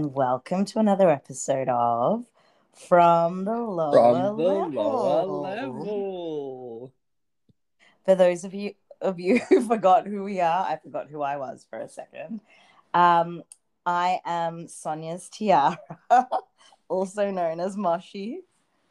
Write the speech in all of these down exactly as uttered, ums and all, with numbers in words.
and welcome to another episode of From the Lower From the lower Level. level. For those of you of you who forgot who we are, I forgot who I was for a second. Um, I am Sonia's Tiara, also known as Moshi.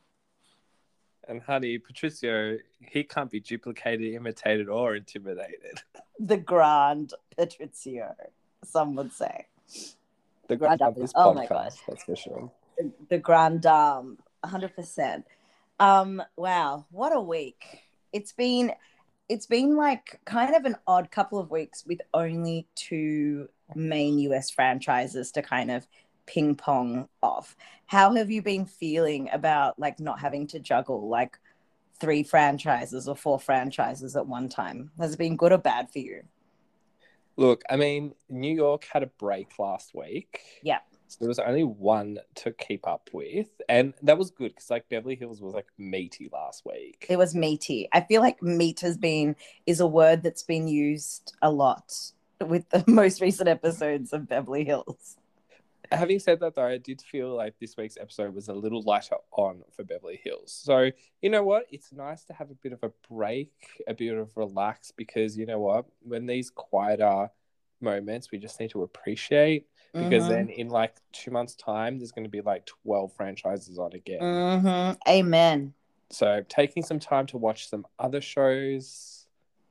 And honey, Patricio, he can't be duplicated, imitated, or intimidated. The Grand Patrizio, some would say. The Grand grand of this Oh my god. podcast, that's for sure. The, the Grand Dame, one hundred percent. Um, wow, what a week. It's been it's been like kind of an odd couple of weeks with only two main U S franchises to kind of ping pong off. How have you been feeling about like not having to juggle like three franchises or four franchises at one time? Has it been good or bad for you? Look, I mean, New York had a break last week. Yeah. So there was only one to keep up with. And that was good because like Beverly Hills was like meaty last week. It was meaty. I feel like meat has been is a word that's been used a lot with the most recent episodes of Beverly Hills. Having said that, though, I did feel like this week's episode was a little lighter on for Beverly Hills. So, you know what? It's nice to have a bit of a break, a bit of relax, because you know what? When these quieter moments, we just need to appreciate, because Mhm. then in like two months' time, there's going to be like twelve franchises on again. Mm-hmm. Amen. So, taking some time to watch some other shows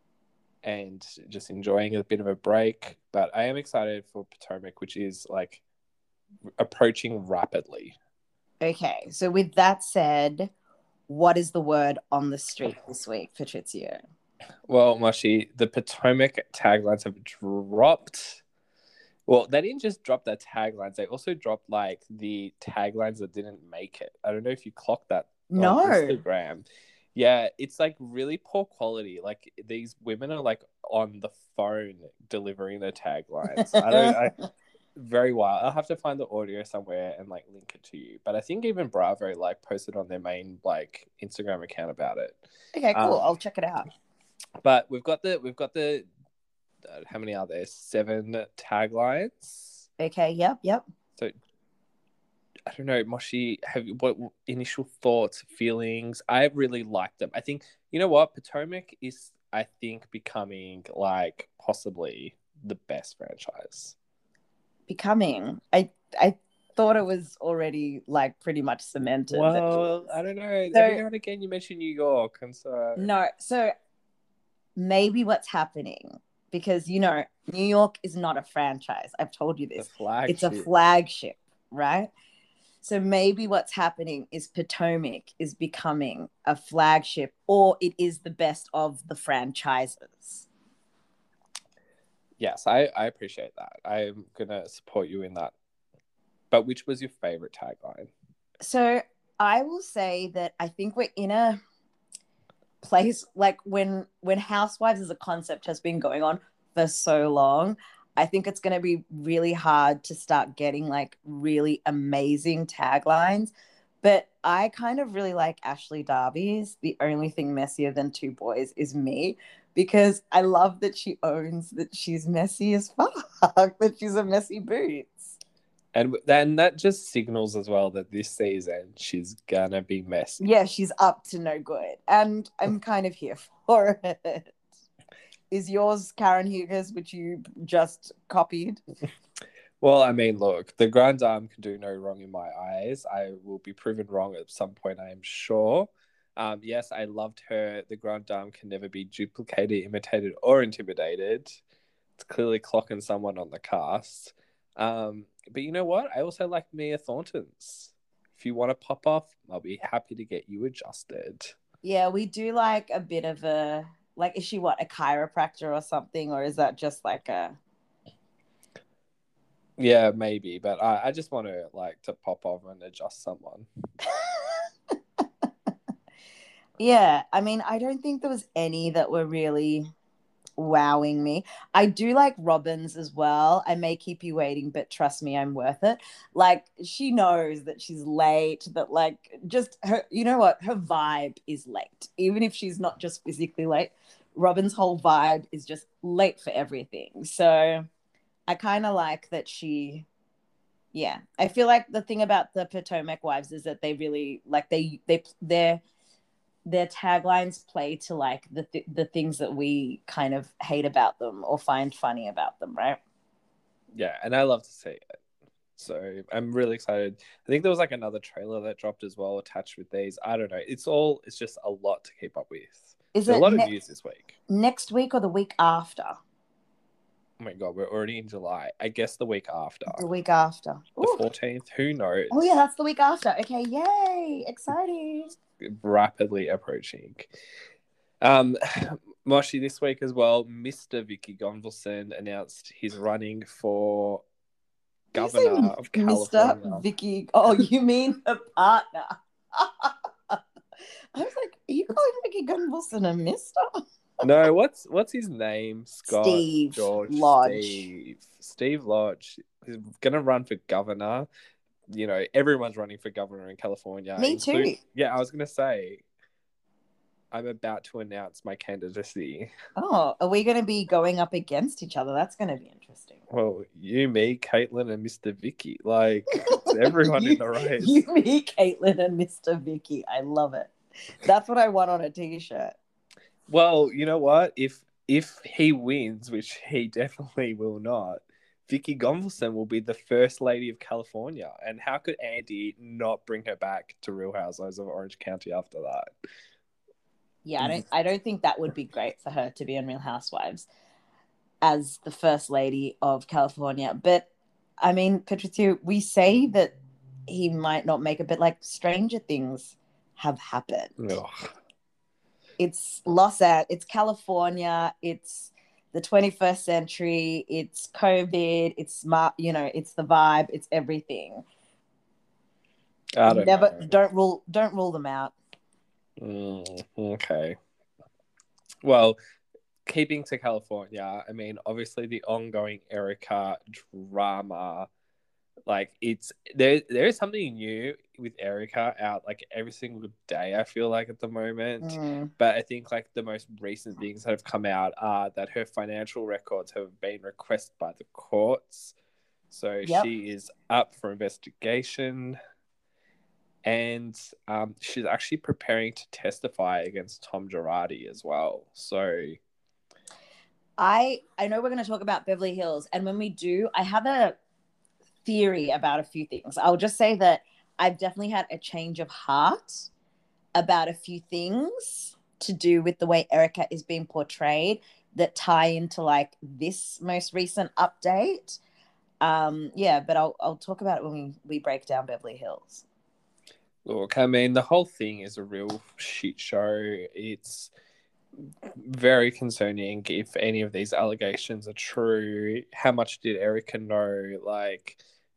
and just enjoying a bit of a break. But I am excited for Potomac, which is like approaching rapidly. Okay, so with that said, what is the word on the street this week, Patrizio? Well, Moshi, the Potomac taglines have dropped. Well, they didn't just drop their taglines; they also dropped like the taglines that didn't make it. I don't know if you clocked that No. on Instagram. Yeah, it's like really poor quality. Like these women are like on the phone delivering their taglines. I don't. I, very wild. I'll have to find the audio somewhere and like link it to you. But I think even Bravo like posted on their main like Instagram account about it. Okay, cool. Um, I'll check it out. But we've got the we've got the uh, how many are there? Seven taglines. Okay, yep, yep. So I don't know, Moshi. Have you, what initial thoughts, feelings? I really like them. I think you know what Potomac is. I think becoming like possibly the best franchise. Becoming. I I thought it was already like pretty much cemented. Well, I don't know. So, Every now and again, you mention New York, and so no, so maybe what's happening, because you know New York is not a franchise. I've told you the this. flagship. It's a flagship, right? So maybe what's happening is Potomac is becoming a flagship, or it is the best of the franchises. Yes, I, I appreciate that. I'm gonna support you in that. But which was your favorite tagline? So I will say that I think we're in a place like when when Housewives as a concept has been going on for so long. I think it's going to be really hard to start getting like really amazing taglines. But I kind of really like Ashley Darby's The Only Thing Messier Than Two Boys Is Me, because I love that she owns that she's messy as fuck, that she's a messy boots. And then that just signals as well that this season she's gonna be messy. Yeah, she's up to no good. And I'm kind of here for it. Is yours Karen Hughes, which you just copied? Well, I mean, look, the Grand Dame can do no wrong in my eyes. I will be proven wrong at some point, I am sure. Um, yes, I loved her. The Grand Dame can never be duplicated, imitated, or intimidated. It's clearly clocking someone on the cast. Um, but you know what? I also like Mia Thornton's. If you want to pop off, I'll be happy to get you adjusted. Yeah, we do like a bit of a, like, is she what, a chiropractor or something? Or is that just like a... Yeah, maybe. But I, I just want to like to pop off and adjust someone. Yeah, I mean, I don't think there was any that were really wowing me. I do like Robin's as well. I may keep you waiting, but trust me, I'm worth it. Like, she knows that she's late, that like just her, you know what, her vibe is late, even if she's not just physically late. Robin's whole vibe is just late for everything. So I kind of like that she Yeah, I feel like the thing about the Potomac Wives is that they really like they they their their taglines play to like the th- the things that we kind of hate about them or find funny about them, right? Yeah, and I love to see it. So I'm really excited. I think there was like another trailer that dropped as well attached with these. I don't know. It's all it's just a lot to keep up with. Is There's a it lot of ne- news this week. next week or the week after? Oh my god, we're already in July. I guess the week after. The week after. The Ooh. fourteenth, who knows? Oh yeah, that's the week after. Okay, yay! Exciting. Rapidly approaching. Um, Moshi, this week as well, Mister Vicky Gunvalson announced he's running for governor of California. Mister Vicky. Oh, you mean the partner? I was like, are you calling Vicky Gunvalson a Mister? No, what's what's his name? Scott Steve George Lodge. Steve Steve Lodge. He's gonna run for governor. You know, everyone's running for governor in California. Me include, too. Yeah, I was gonna say, I'm about to announce my candidacy. Oh, are we going to be going up against each other? That's going to be interesting. Well, you, me, Caitlin, and Mister Vicky. Like, it's everyone you, in the race. You, me, Caitlin, and Mister Vicky. I love it. That's what I want on a t-shirt. Well, you know what? If if he wins, which he definitely will not, Vicky Gunvalson will be the first lady of California. And how could Andy not bring her back to Real Housewives of Orange County after that? Yeah, I don't I don't think that would be great for her to be on Real Housewives as the first lady of California. But I mean, Patrizio, we say that he might not make it, but like stranger things have happened. Ugh. It's Los Angeles, it's California, it's the twenty-first century, it's COVID, it's smart, you know, it's the vibe, it's everything. I don't Never know. don't rule don't rule them out. Mm, okay. Well, keeping to California, I mean, obviously the ongoing Erica drama, like it's there. There is something new with Erica out like every single day. I feel like at the moment, Mm. but I think like the most recent things that have come out are that her financial records have been requested by the courts, so Yep. she is up for investigation. And um, she's actually preparing to testify against Tom Girardi as well. So, I I know we're going to talk about Beverly Hills, and when we do, I have a theory about a few things. I'll just say that I've definitely had a change of heart about a few things to do with the way Erica is being portrayed that tie into like this most recent update. Um, yeah, but I'll I'll talk about it when we, we break down Beverly Hills. Look, I mean, the whole thing is a real shit show. It's very concerning if any of these allegations are true. How much did Erica know? Like,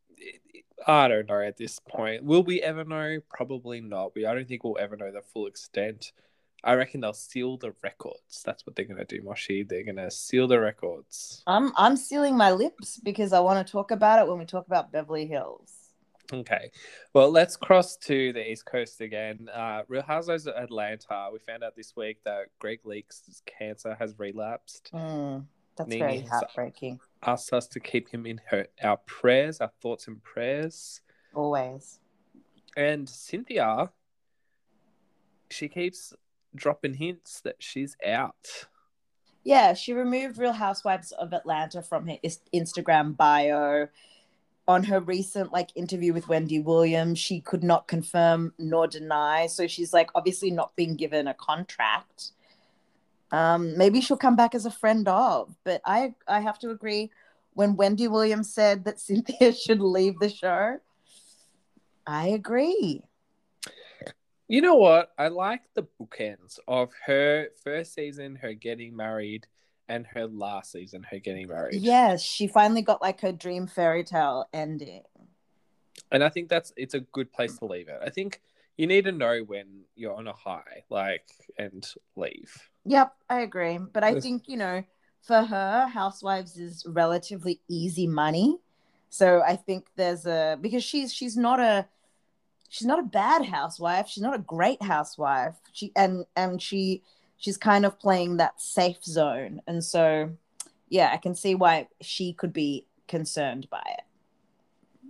I don't know at this point. Will we ever know? Probably not. We I don't think we'll ever know the full extent. I reckon they'll seal the records. That's what they're gonna do, Moshi. They're gonna seal the records. I'm I'm sealing my lips because I want to talk about it when we talk about Beverly Hills. Okay, well, let's cross to the East Coast again. Uh, Real Housewives of Atlanta. We found out this week that Greg Leaks' cancer has relapsed. Mm, that's Nene very has heartbreaking. asked us to keep him in her our prayers, our thoughts and prayers. Always. And Cynthia, she keeps dropping hints that she's out. Yeah, she removed Real Housewives of Atlanta from her Instagram bio. On her recent like interview with Wendy Williams, she could not confirm nor deny. So she's like obviously not being given a contract. Um, maybe she'll come back as a friend of, but I I have to agree. When Wendy Williams said that Cynthia should leave the show, I agree. You know what? I like the bookends of her first season, her getting married, and her last season, her getting married. Yes, she finally got like her dream fairy tale ending. And I think that's it's a good place to leave it. I think you need to know when you're on a high, like, and leave. Yep, I agree. But I think, you know, for her, Housewives is relatively easy money. So I think there's a because she's she's not a she's not a bad housewife. She's not a great housewife. She and and she she's kind of playing that safe zone. And so yeah, I can see why she could be concerned by it.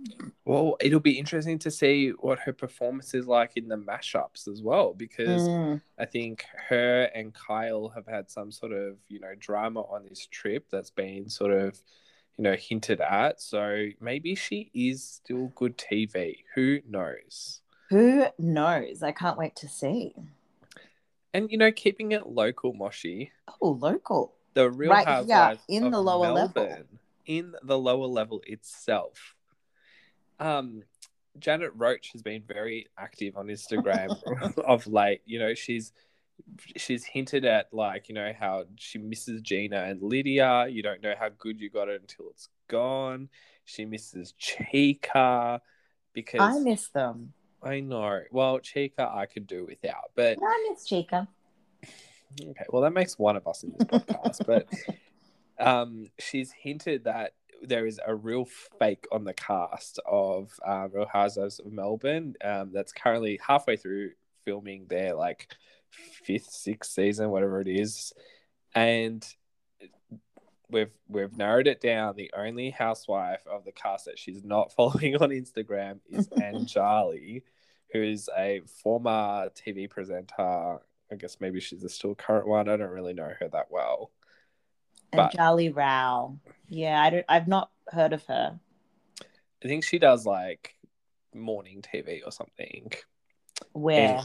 Well, it'll be interesting to see what her performance is like in the mashups as well, because Mm. I think her and Kyle have had some sort of, you know, drama on this trip that's been sort of, you know, hinted at. So maybe she is still good T V. Who knows? Who knows? I can't wait to see. And, you know, keeping it local, Moshi, Oh, local. the Real Right here Housewives in of the lower level. Melbourne, in the lower level itself. Um, Janet Roach has been very active on Instagram of late. You know, she's she's hinted at, like, you know, how she misses Gina and Lydia. You don't know how good you got it until it's gone. She misses Chica I because miss them. I know. Well, Chica I could do without, but I miss Chica. okay, well that makes one of us in this podcast. But um, she's hinted that there is a real fake on the cast of uh, Real Housewives of Melbourne um, that's currently halfway through filming their like fifth, sixth season, whatever it is, and we've we've narrowed it down. The only housewife of the cast that she's not following on Instagram is Anjali, who is a former T V presenter. I guess maybe she's a still current one. I don't really know her that well. And But Jolly Rao. Yeah, I don't I've not heard of her. I think she does like morning T V or something. Where?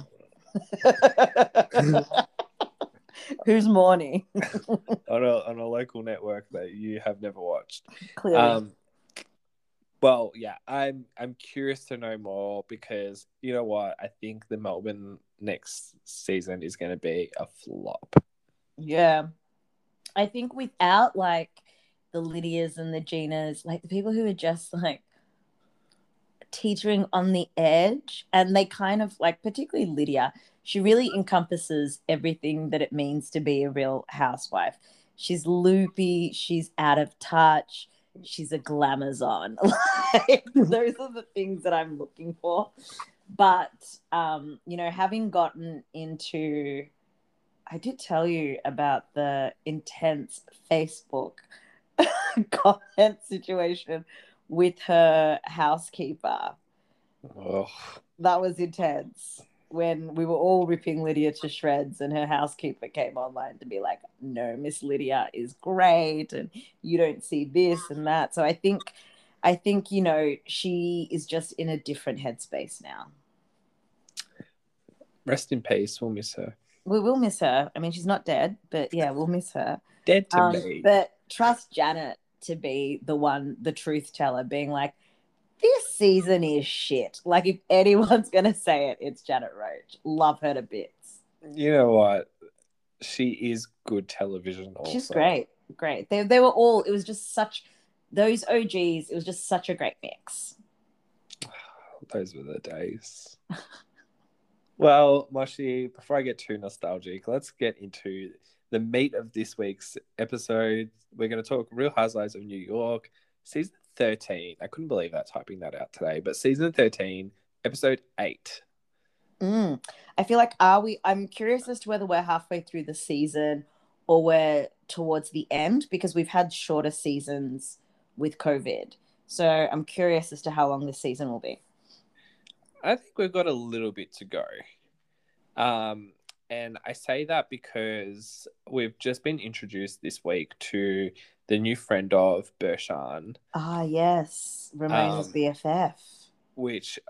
Anyway. Who's morning? on a on a local network that you have never watched. Clearly. Um, well, yeah, I'm I'm curious to know more because you know what? I think the Melbourne next season is going to be a flop. Yeah. I think without like the Lydias and the Ginas, like the people who are just like teetering on the edge, and they kind of like, particularly Lydia, she really encompasses everything that it means to be a real housewife. She's loopy, she's out of touch, she's a glamazon. Like, those are the things that I'm looking for. But um, you know, having gotten into, I did tell you about the intense Facebook comment situation with her housekeeper. Oh. That was intense when we were all ripping Lydia to shreds and her housekeeper came online to be like, no, Miss Lydia is great and you don't see this and that. So I think, I think, you know, she is just in a different headspace now. Rest in peace. We'll miss her. We will miss her. I mean, she's not dead, but yeah, we'll miss her. Dead to um, me. But trust Janet to be the one, the truth teller, being like, this season is shit. Like, if anyone's going to say it, it's Janet Roach. Love her to bits. You know what? She is good television also. She's great. Great. They, they were all, it was just such, those O Gs, it was just such a great mix. Those were the days. Well, Moshi, before I get too nostalgic, let's get into the meat of this week's episode. We're going to talk Real Housewives of New York, season thirteen. I couldn't believe that typing that out today, but season thirteen, episode eight. Mm. I feel like, are we, I'm curious as to whether we're halfway through the season or we're towards the end, because we've had shorter seasons with COVID. So I'm curious as to how long this season will be. I think we've got a little bit to go. Um, and I say that because we've just been introduced this week to the new friend of Bershan. Ah, yes. Ramona's um, B F F. Which,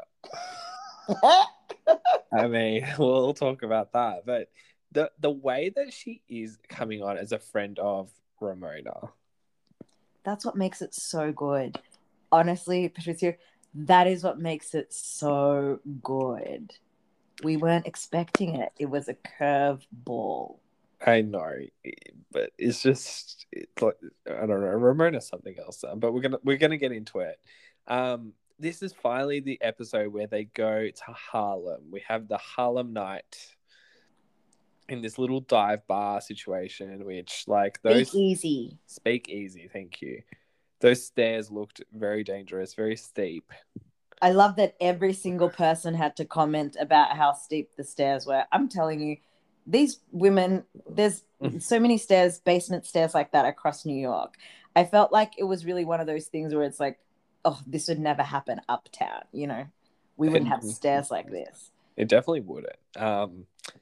I mean, we'll talk about that. But the, the way that she is coming on as a friend of Ramona. That's what makes it so good. Honestly, Patricia, that is what makes it so good. We weren't expecting it. It was a curve ball. I know, but it's just it's like, I don't know. Ramona's something else, but we're gonna we're gonna get into it. Um, this is finally the episode where they go to Harlem. We have the Harlem night in this little dive bar situation, which like those Speak easy. Speak easy, thank you. Those stairs looked very dangerous, very steep. I love that every single person had to comment about how steep the stairs were. I'm telling you, these women, there's so many stairs, basement stairs like that across New York. I felt like it was really one of those things where it's like, oh, this would never happen uptown, you know. We wouldn't have stairs like this. It definitely wouldn't. Um,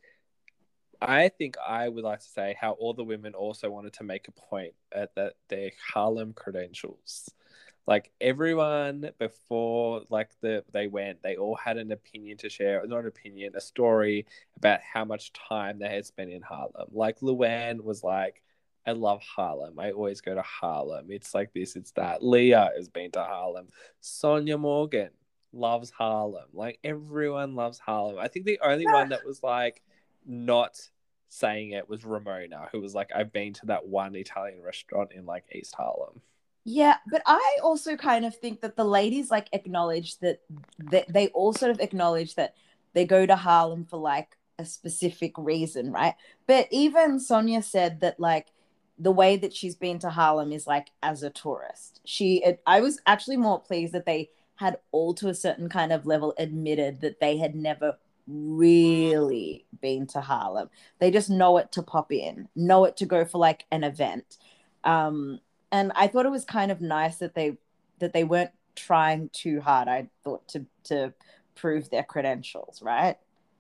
I think I would like to say how all the women also wanted to make a point at that their Harlem credentials. Like everyone before, like the they went, they all had an opinion to share, not an opinion, a story about how much time they had spent in Harlem. Like Luann was like, I love Harlem. I always go to Harlem. It's like this, it's that. Leah has been to Harlem. Sonia Morgan loves Harlem. Like everyone loves Harlem. I think the only one that was like not saying it was Ramona, who was like, I've been to that one Italian restaurant in like East Harlem. Yeah, but I also kind of think that the ladies like acknowledge that they, they all sort of acknowledge that they go to Harlem for like a specific reason, right? But even Sonia said that like the way that she's been to Harlem is like as a tourist. She, it, I was actually more pleased that they had all to a certain kind of level admitted that they had never really been to Harlem. They just know it to pop in, know it to go for like an event. Um, and I thought it was kind of nice that they that they weren't trying too hard, I thought, to to prove their credentials, right?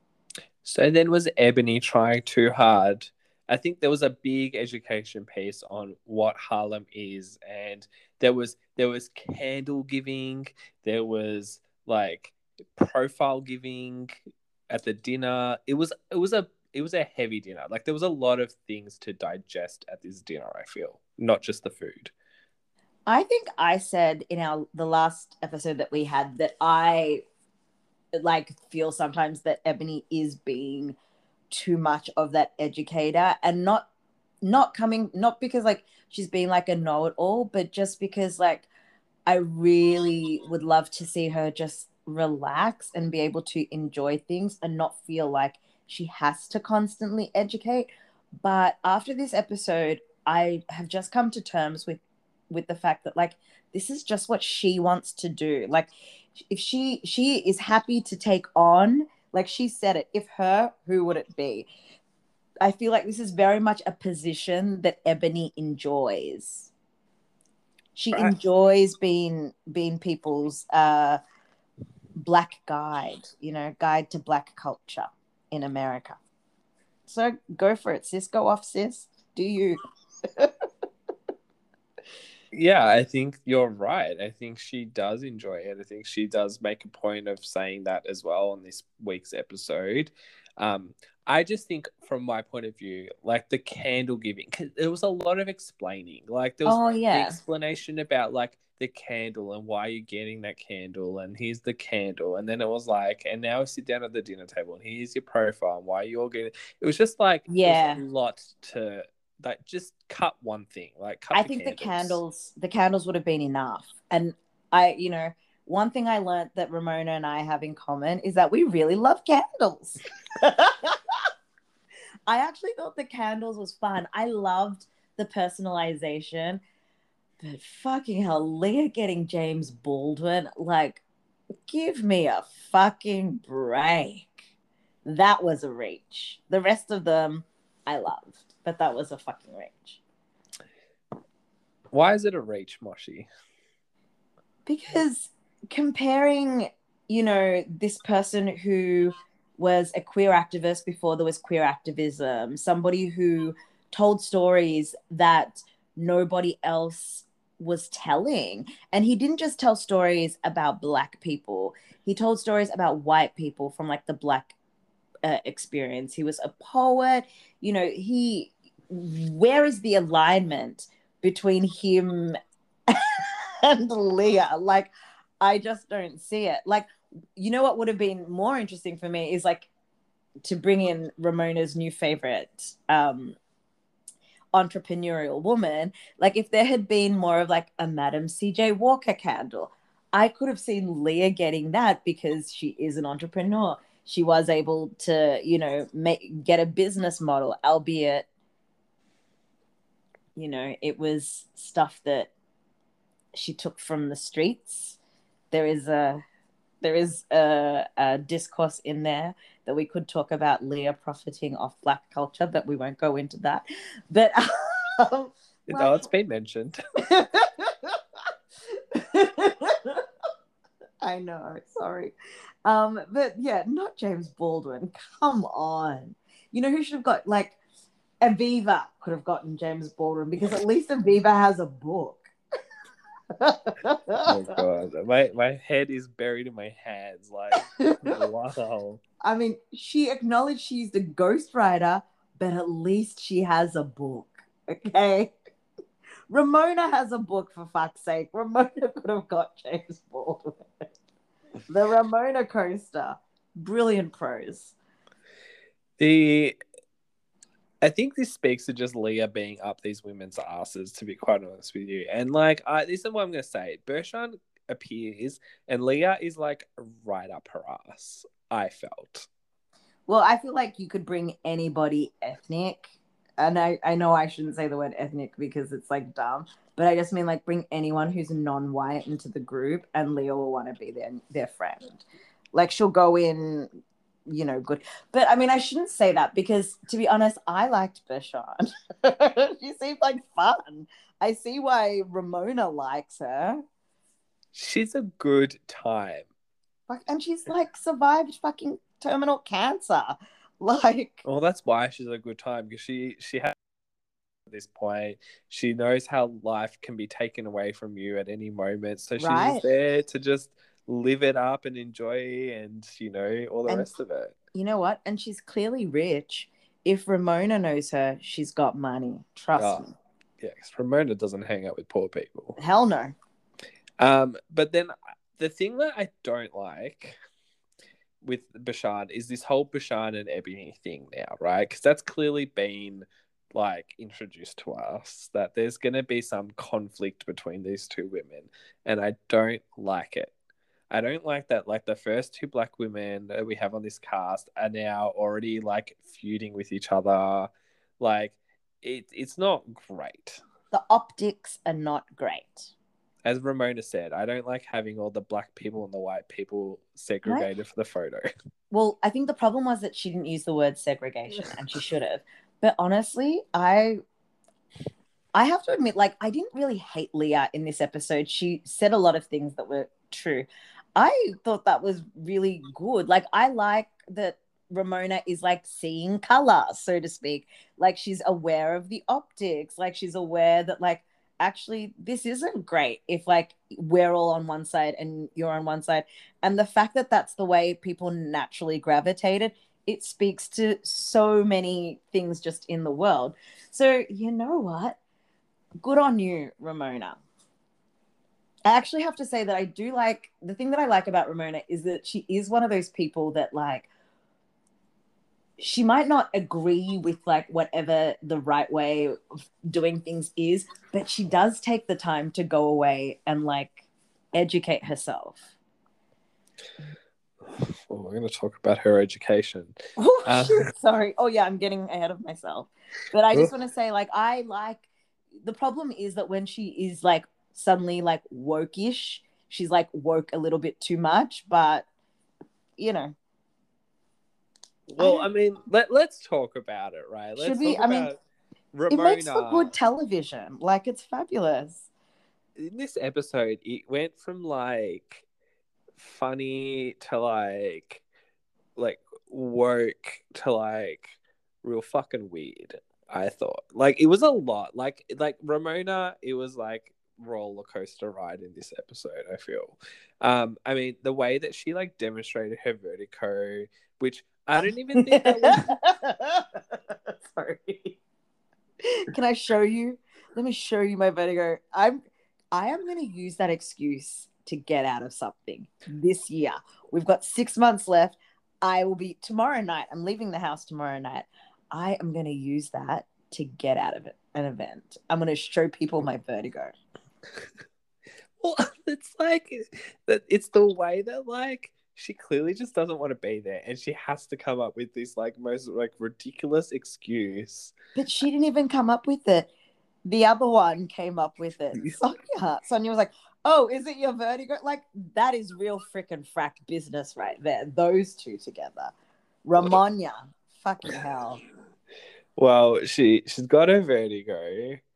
So then was Ebony trying too hard? I think there was a big education piece on what Harlem is, and there was there was candle giving, there was like profile giving at the dinner. It was it was a it was a heavy dinner. Like there was a lot of things to digest at this dinner, I feel, not just the food. I think I said in our the last episode that we had that I like feel sometimes that Ebony is being too much of that educator, and not not coming not because like she's being like a know-it-all, but just because like I really would love to see her just relax and be able to enjoy things and not feel like she has to constantly educate. But after this episode, I have just come to terms with with the fact that like this is just what she wants to do. Like if she she is happy to take on, like she said it, if her, who would it be? I feel like this is very much a position that Ebony enjoys. She Right. enjoys being being people's uh black guide, you know, guide to black culture in America. So go for it, sis. Go off, sis. Do you? Yeah, I think you're right. I think she does enjoy it. I think she does make a point of saying that as well on this week's episode. Um, I just think from my point of view, like the candle giving, because there was a lot of explaining. Like there was Oh the yeah. explanation about like the candle and why you're getting that candle, and here's the candle. And then it was like, and now sit down at the dinner table and here's your profile and why you're getting it. It was just like, Yeah. there's a lot to like just cut one thing. Like cut I the think candles. the candles the candles would have been enough. And I, you know, one thing I learned that Ramona and I have in common is that we really love candles. I actually thought the candles was fun. I loved the personalization. But fucking hell, Leah getting James Baldwin, like, give me a fucking break. That was a reach. The rest of them I loved, but that was a fucking reach. Why is it a reach, Moshi? Because comparing, you know, this person who was a queer activist before there was queer activism, somebody who told stories that nobody else was telling. And he didn't just tell stories about Black people, he told stories about white people from like the Black uh, experience. He was a poet, you know, he, where is the alignment between him and Leah? Like, I just don't see it. Like, you know what would have been more interesting for me is like to bring in Ramona's new favorite um entrepreneurial woman. Like if there had been more of like a Madam C J Walker candle, I could have seen Leah getting that because she is an entrepreneur. She was able to, you know, make get a business model, albeit, you know, it was stuff that she took from the streets. There is a there is a, a discourse in there that we could talk about Leah profiting off Black culture, but we won't go into that. But um, No, it's been mentioned. I know, sorry. Um, but yeah, not James Baldwin. Come on. You know who should have got like Aviva could have gotten James Baldwin because at least Aviva has a book. Oh my god, my my head is buried in my hands. Like, wow. I mean, she acknowledged she's the ghostwriter, but at least she has a book. Okay. Ramona has a book, for fuck's sake. Ramona could have got James Baldwin. The Ramona coaster. Brilliant prose. The I think this speaks to just Leah being up these women's asses, to be quite honest with you. And like, I this is what I'm gonna say. Bershon appears, and Leah is like right up her ass. I felt. Well, I feel like you could bring anybody ethnic, and I, I know I shouldn't say the word ethnic because it's like dumb, but I just mean like bring anyone who's non-white into the group, and Leah will want to be their their friend. Like she'll go in, you know, good. But I mean, I shouldn't say that because to be honest, I liked Bershon. She seemed like fun. I see why Ramona likes her. She's a good time. Like, and she's like survived fucking terminal cancer. Like, well, that's why she's a good time because she she has at this point. She knows how life can be taken away from you at any moment, so she's right. just there to just live it up and enjoy, and you know all the and rest of it. You know what? And she's clearly rich. If Ramona knows her, she's got money. Trust oh, me. Yeah, because Ramona doesn't hang out with poor people. Hell no. Um, but then the thing that I don't like with Bashan is this whole Bashan and Ebony thing now, right? Because that's clearly been like introduced to us that there's going to be some conflict between these two women, and I don't like it. I don't like that. Like the first two black women that we have on this cast are now already like feuding with each other. Like it, it's not great. The optics are not great. As Ramona said, I don't like having all the black people and the white people segregated right. for the photo. Well, I think the problem was that she didn't use the word segregation, and she should have. But honestly, I I have to admit, like, I didn't really hate Leah in this episode. She said a lot of things that were true. I thought that was really good. Like, I like that Ramona is like seeing color, so to speak. Like, she's aware of the optics. Like, she's aware that, like, actually this isn't great if like we're all on one side and you're on one side. And the fact that that's the way people naturally gravitated, it speaks to so many things just in the world. So you know what? Good on you, Ramona. I actually have to say that I do like, the thing that I like about Ramona is that she is one of those people that like, she might not agree with like whatever the right way of doing things is, but she does take the time to go away and like educate herself. Well, we're going to talk about her education. Oh, uh, sorry. Oh yeah, I'm getting ahead of myself. But I just want to say, like, I like, the problem is that when she is like suddenly like woke-ish, she's like woke a little bit too much, but you know. Well, I, I mean, let, let's talk about it, right? Let's should we? talk I mean, Ramona. It makes for good television. Like, it's fabulous. In this episode, it went from like funny to like, like woke to like real fucking weird. I thought, like, it was a lot. Like, like Ramona, it was like roller coaster ride in this episode. I feel. Um, I mean, the way that she like demonstrated her vertigo, which I don't even think that was. Sorry. Can I show you? Let me show you my vertigo. I'm I am going to use that excuse to get out of something this year. We've got six months left. I will be tomorrow night. I'm leaving the house tomorrow night. I am going to use that to get out of it, an event. I'm going to show people my vertigo. Well, it's like that. It's the way that like she clearly just doesn't want to be there, and she has to come up with this like most like ridiculous excuse. But she didn't even come up with it. The other one came up with it. Sonia. Sonia was like, "Oh, is it your vertigo?" Like, that is real freaking frack business right there. Those two together. Ramona. Fucking hell. Well, she she's got her vertigo.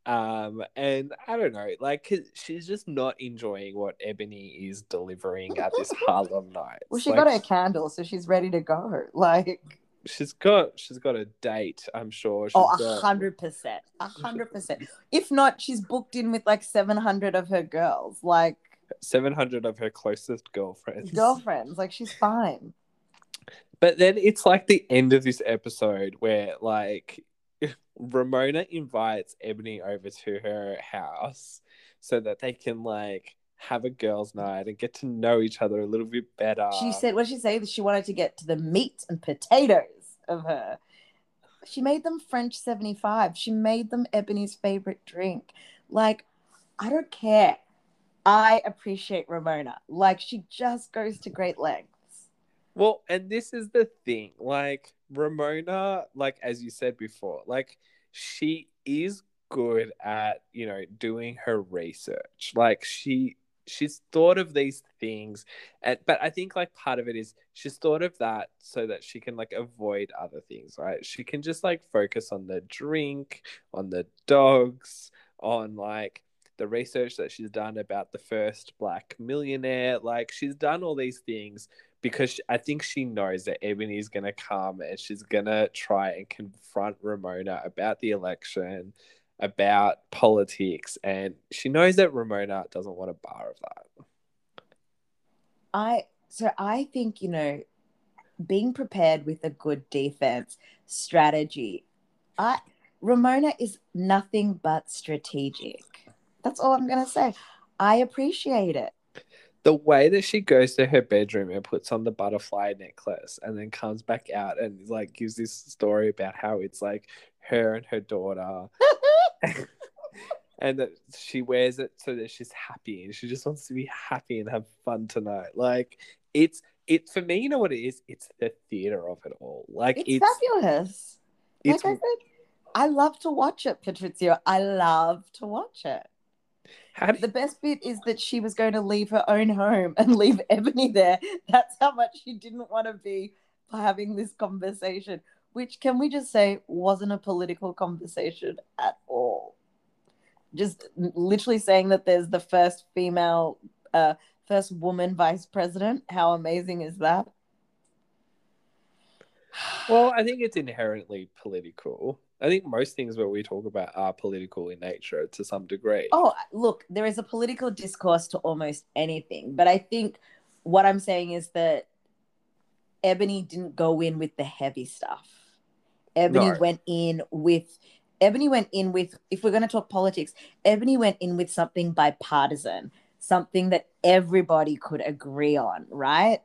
Um, and I don't know, like 'cause she's just not enjoying what Ebony is delivering at this Harlem Well, Nights. she Like got her candle, so she's ready to go. Like, she's got she's got a date, I'm sure. oh, She's a got hundred percent, a hundred percent. If not, she's booked in with like seven hundred of her girls, like seven hundred of her closest girlfriends. girlfriends. Like, she's fine. But then it's like the end of this episode where like Ramona invites Ebony over to her house so that they can like have a girls' night and get to know each other a little bit better. She said, what did she say? That she wanted to get to the meat and potatoes of her. She made them French seventy-five. She made them Ebony's favorite drink. Like, I don't care. I appreciate Ramona. Like, she just goes to great lengths. Well, and this is the thing. Like, Ramona, like, as you said before, like, she is good at, you know, doing her research. Like, she she's thought of these things, and but I think like part of it is she's thought of that so that she can like avoid other things, right? She can just like focus on the drink, on the dogs, on like the research that she's done about the first black millionaire. Like, she's done all these things because I think she knows that Ebony's going to come and she's going to try and confront Ramona about the election, about politics, and she knows that Ramona doesn't want a bar of that. I so I think, you know, being prepared with a good defense strategy, I Ramona is nothing but strategic. That's all I'm gonna say. I appreciate it. The way that she goes to her bedroom and puts on the butterfly necklace and then comes back out and like gives this story about how it's like her and her daughter and that she wears it so that she's happy and she just wants to be happy and have fun tonight. Like, it's it for me, you know what it is? It's the theater of it all. Like, It's, it's fabulous. Like it's I said, I love to watch it, Patrizio. I love to watch it. how do The best bit is that she was going to leave her own home and leave Ebony there. That's how much she didn't want to be having this conversation, which, can we just say, wasn't a political conversation at all. Just literally saying that there's the first female, uh, first woman vice president. How amazing is that? Well, I think it's inherently political. I think most things that we talk about are political in nature to some degree. Oh, look, there is a political discourse to almost anything. But I think what I'm saying is that Ebony didn't go in with the heavy stuff. Ebony No. went in with, Ebony went in with, if we're going to talk politics, Ebony went in with something bipartisan, something that everybody could agree on, right?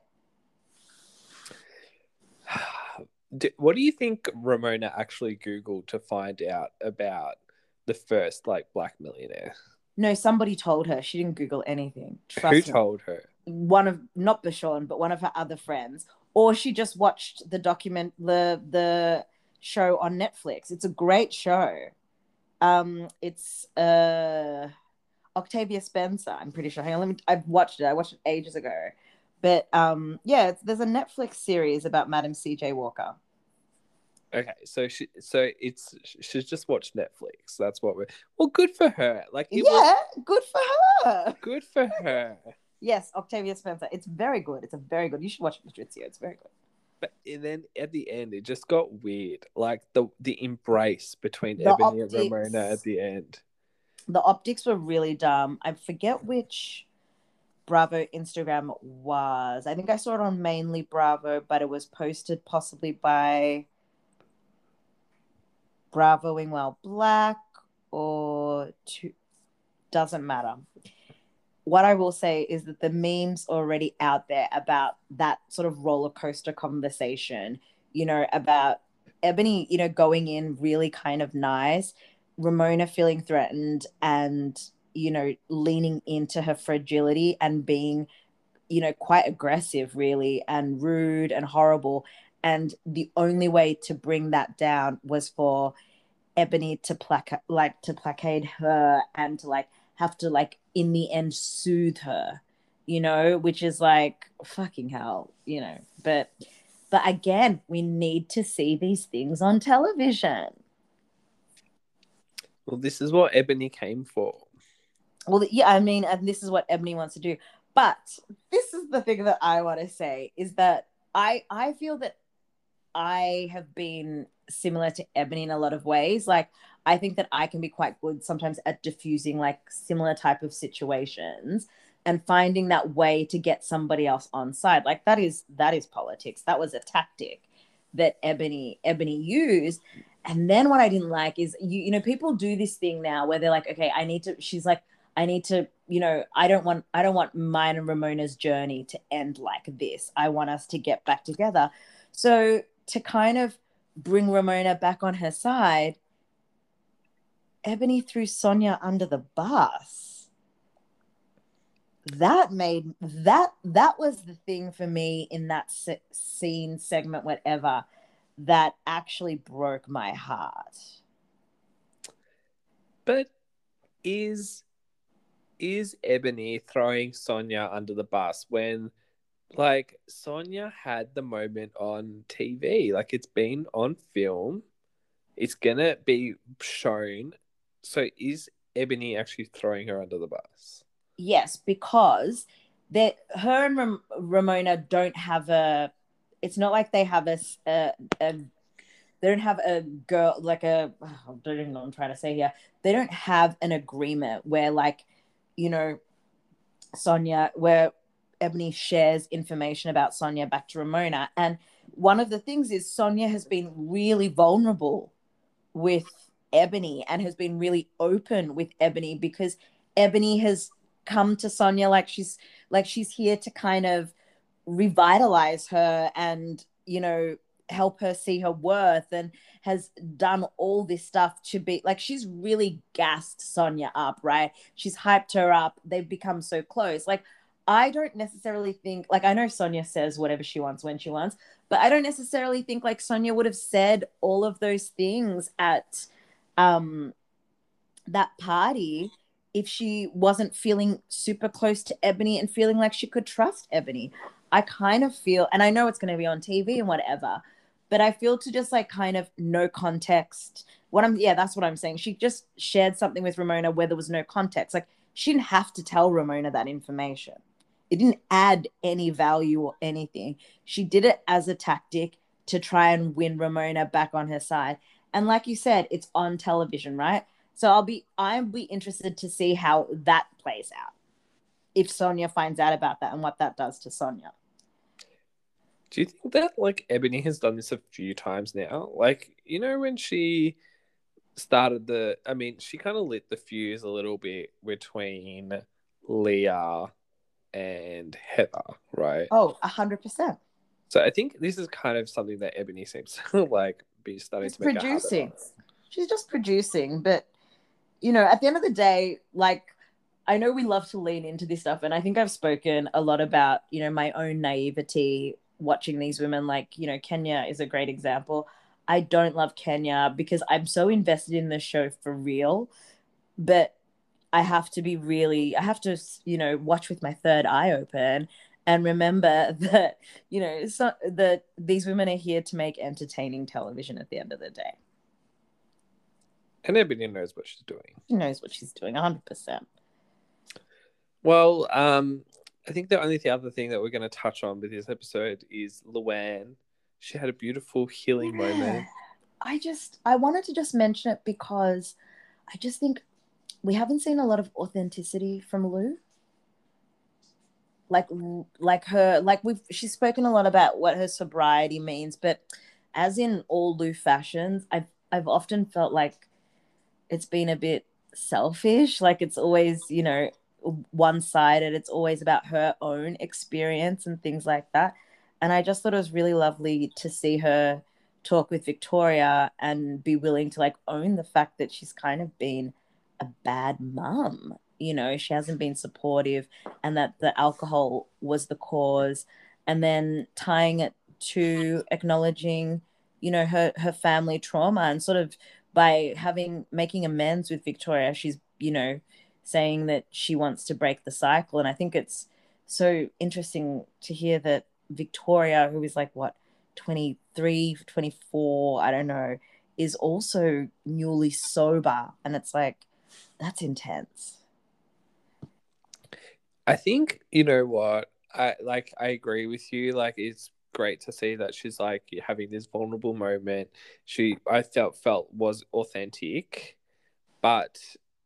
What do you think Ramona actually Googled to find out about the first like black millionaire? No, somebody told her. She didn't Google anything. Trust Who me. told her? One of, not Bashan, but one of her other friends. Or she just watched the document, the the show on Netflix. It's a great show. Um, it's uh Octavia Spencer, I'm pretty sure. Hang on, let me, I've watched it. I watched it ages ago. But um, yeah, it's, there's a Netflix series about Madam C J Walker. Okay, so she, so it's she's just watched Netflix. That's what we're. Well, good for her. Like, it yeah, was good for her. good for her. Yes, Octavia Spencer. It's very good. It's a very good. You should watch it, Patrizio. It's very good. But then at the end, it just got weird. Like the the embrace between The Ebony optics. and Ramona at the end. The optics were really dumb. I forget which Bravo Instagram was. I think I saw it on mainly Bravo, but it was posted possibly by Bravoing While Black or two, doesn't matter. What I will say is that the memes already out there about that sort of roller coaster conversation, you know, about Ebony, you know, going in really kind of nice, Ramona feeling threatened and, you know, leaning into her fragility and being, you know, quite aggressive really and rude and horrible. And the only way to bring that down was for Ebony to placa- like to placate her and to like have to like in the end soothe her, you know, which is like fucking hell, you know. But but again, we need to see these things on television. Well, this is what Ebony came for. Well, yeah, I mean, and this is what Ebony wants to do. But this is the thing that I want to say is that I I feel that I have been similar to Ebony in a lot of ways. Like, I think that I can be quite good sometimes at diffusing like similar type of situations and finding that way to get somebody else on side. Like that is that is politics. That was a tactic that Ebony Ebony used. And then what I didn't like is you you know people do this thing now where they're like, okay, I need to. She's like, I need to, you know, I don't want I don't want mine and Ramona's journey to end like this. I want us to get back together. So to kind of bring Ramona back on her side, Ebony threw Sonia under the bus. That made that that was the thing for me in that se- scene segment, whatever, that actually broke my heart. But is is Ebony throwing Sonia under the bus when, like, Sonia had the moment on T V? Like, it's been on film. It's gonna be shown. So is Ebony actually throwing her under the bus? Yes, because that her and Ram- Ramona don't have a. It's not like they have a, a, a they don't have a girl like a. I don't even know what I'm trying to say here. They don't have an agreement where, like, you know, Sonia, where Ebony shares information about Sonia back to Ramona, and one of the things is Sonia has been really vulnerable with Ebony and has been really open with Ebony because Ebony has come to Sonia like she's like she's here to kind of revitalize her and, you know, help her see her worth, and has done all this stuff to be like, she's really gassed Sonia up, right? She's hyped her up. They've become so close. Like, I don't necessarily think, like, I know Sonia says whatever she wants when she wants, but I don't necessarily think like Sonia would have said all of those things at um that party if she wasn't feeling super close to Ebony and feeling like she could trust Ebony. I kind of feel, and I know it's going to be on T V and whatever, but I feel to just like kind of no context. What I'm, yeah, that's what I'm saying. She just shared something with Ramona where there was no context. Like, she didn't have to tell Ramona that information. It didn't add any value or anything. She did it as a tactic to try and win Ramona back on her side. And like you said, it's on television, right? So I'll be I'll be interested to see how that plays out. If Sonia finds out about that and what that does to Sonia. Do you think that like Ebony has done this a few times now? Like, you know, when she started the I mean, she kind of lit the fuse a little bit between Leah and Heather, right? Oh, a hundred percent. So I think this is kind of something that Ebony seems to like be starting She's to make a habit producing. of. She's just producing, but you know, at the end of the day, like, I know we love to lean into this stuff, and I think I've spoken a lot about, you know, my own naivety watching these women. Like, you know, Kenya is a great example. I don't love Kenya because I'm so invested in the show for real, but I have to be really, I have to, you know, watch with my third eye open and remember that, you know, so, that these women are here to make entertaining television at the end of the day. And Ebony knows what she's doing. She knows what she's doing, one hundred percent. Well, um, I think the only other thing that we're going to touch on with this episode is Luann. She had a beautiful healing yeah. moment. I just, I wanted to just mention it because I just think we haven't seen a lot of authenticity from Lou. Like, like her, like we've, she's spoken a lot about what her sobriety means, but as in all Lou fashions, I've, I've often felt like it's been a bit selfish. Like, it's always, you know, one-sided. It's always about her own experience and things like that. And I just thought it was really lovely to see her talk with Victoria and be willing to like own the fact that she's kind of been a bad mum. You know, she hasn't been supportive, and that the alcohol was the cause. And then tying it to acknowledging, you know, her, her family trauma, and sort of by having, making amends with Victoria, she's, you know, saying that she wants to break the cycle. And I think it's so interesting to hear that Victoria, who is like, what, twenty-three, twenty-four, I don't know, is also newly sober, and it's like, that's intense. I think, you know what, I like I agree with you. Like, it's great to see that she's like having this vulnerable moment. She I felt felt was authentic, but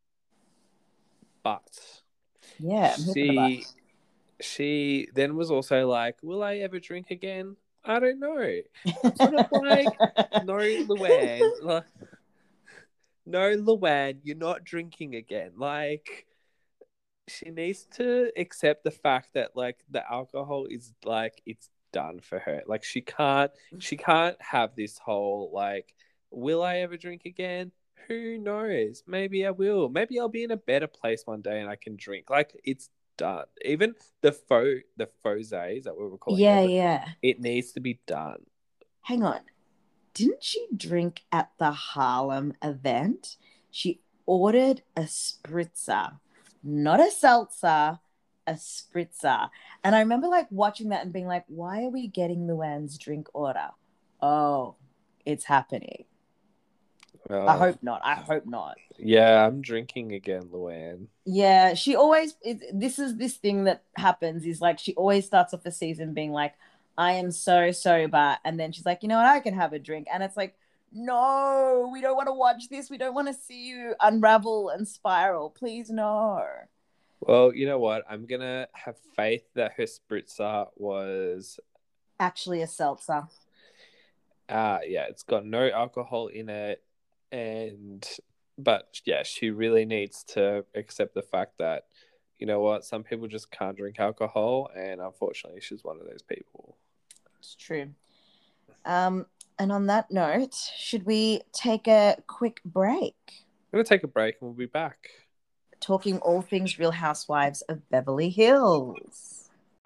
but Yeah, I'm here for the she bus. she then was also like, will I ever drink again? I don't know. I'm sort of like, no, Luann, like, no, Luann, you're not drinking again. Like, she needs to accept the fact that like the alcohol is like it's done for her. Like, she can't she can't have this whole like, will I ever drink again? Who knows? Maybe I will. Maybe I'll be in a better place one day and I can drink. Like, it's done. Even the faux the faux is that what we're calling Yeah, it, yeah. it needs to be done. Hang on. Didn't she drink at the Harlem event? She ordered a spritzer, not a seltzer, a spritzer. And I remember like watching that and being like, why are we getting Luann's drink order? Oh, it's happening. I Well, hope not. I hope not. yeah, I'm drinking again, Luann. Yeah, she always, it, this is this thing that happens is like she always starts off the season being like, I am so sober. And then she's like, you know what, I can have a drink. And it's like, no, we don't want to watch this. We don't want to see you unravel and spiral. Please, no. Well, you know what? I'm gonna have faith that her spritzer was Actually, a seltzer. uh yeah, it's got no alcohol in it, and but yeah, she really needs to accept the fact that, you know what, some people just can't drink alcohol, and unfortunately she's one of those people. It's true. Um, and on that note, should we take a quick break? I'm gonna take a break and we'll be back. Talking all things Real Housewives of Beverly Hills.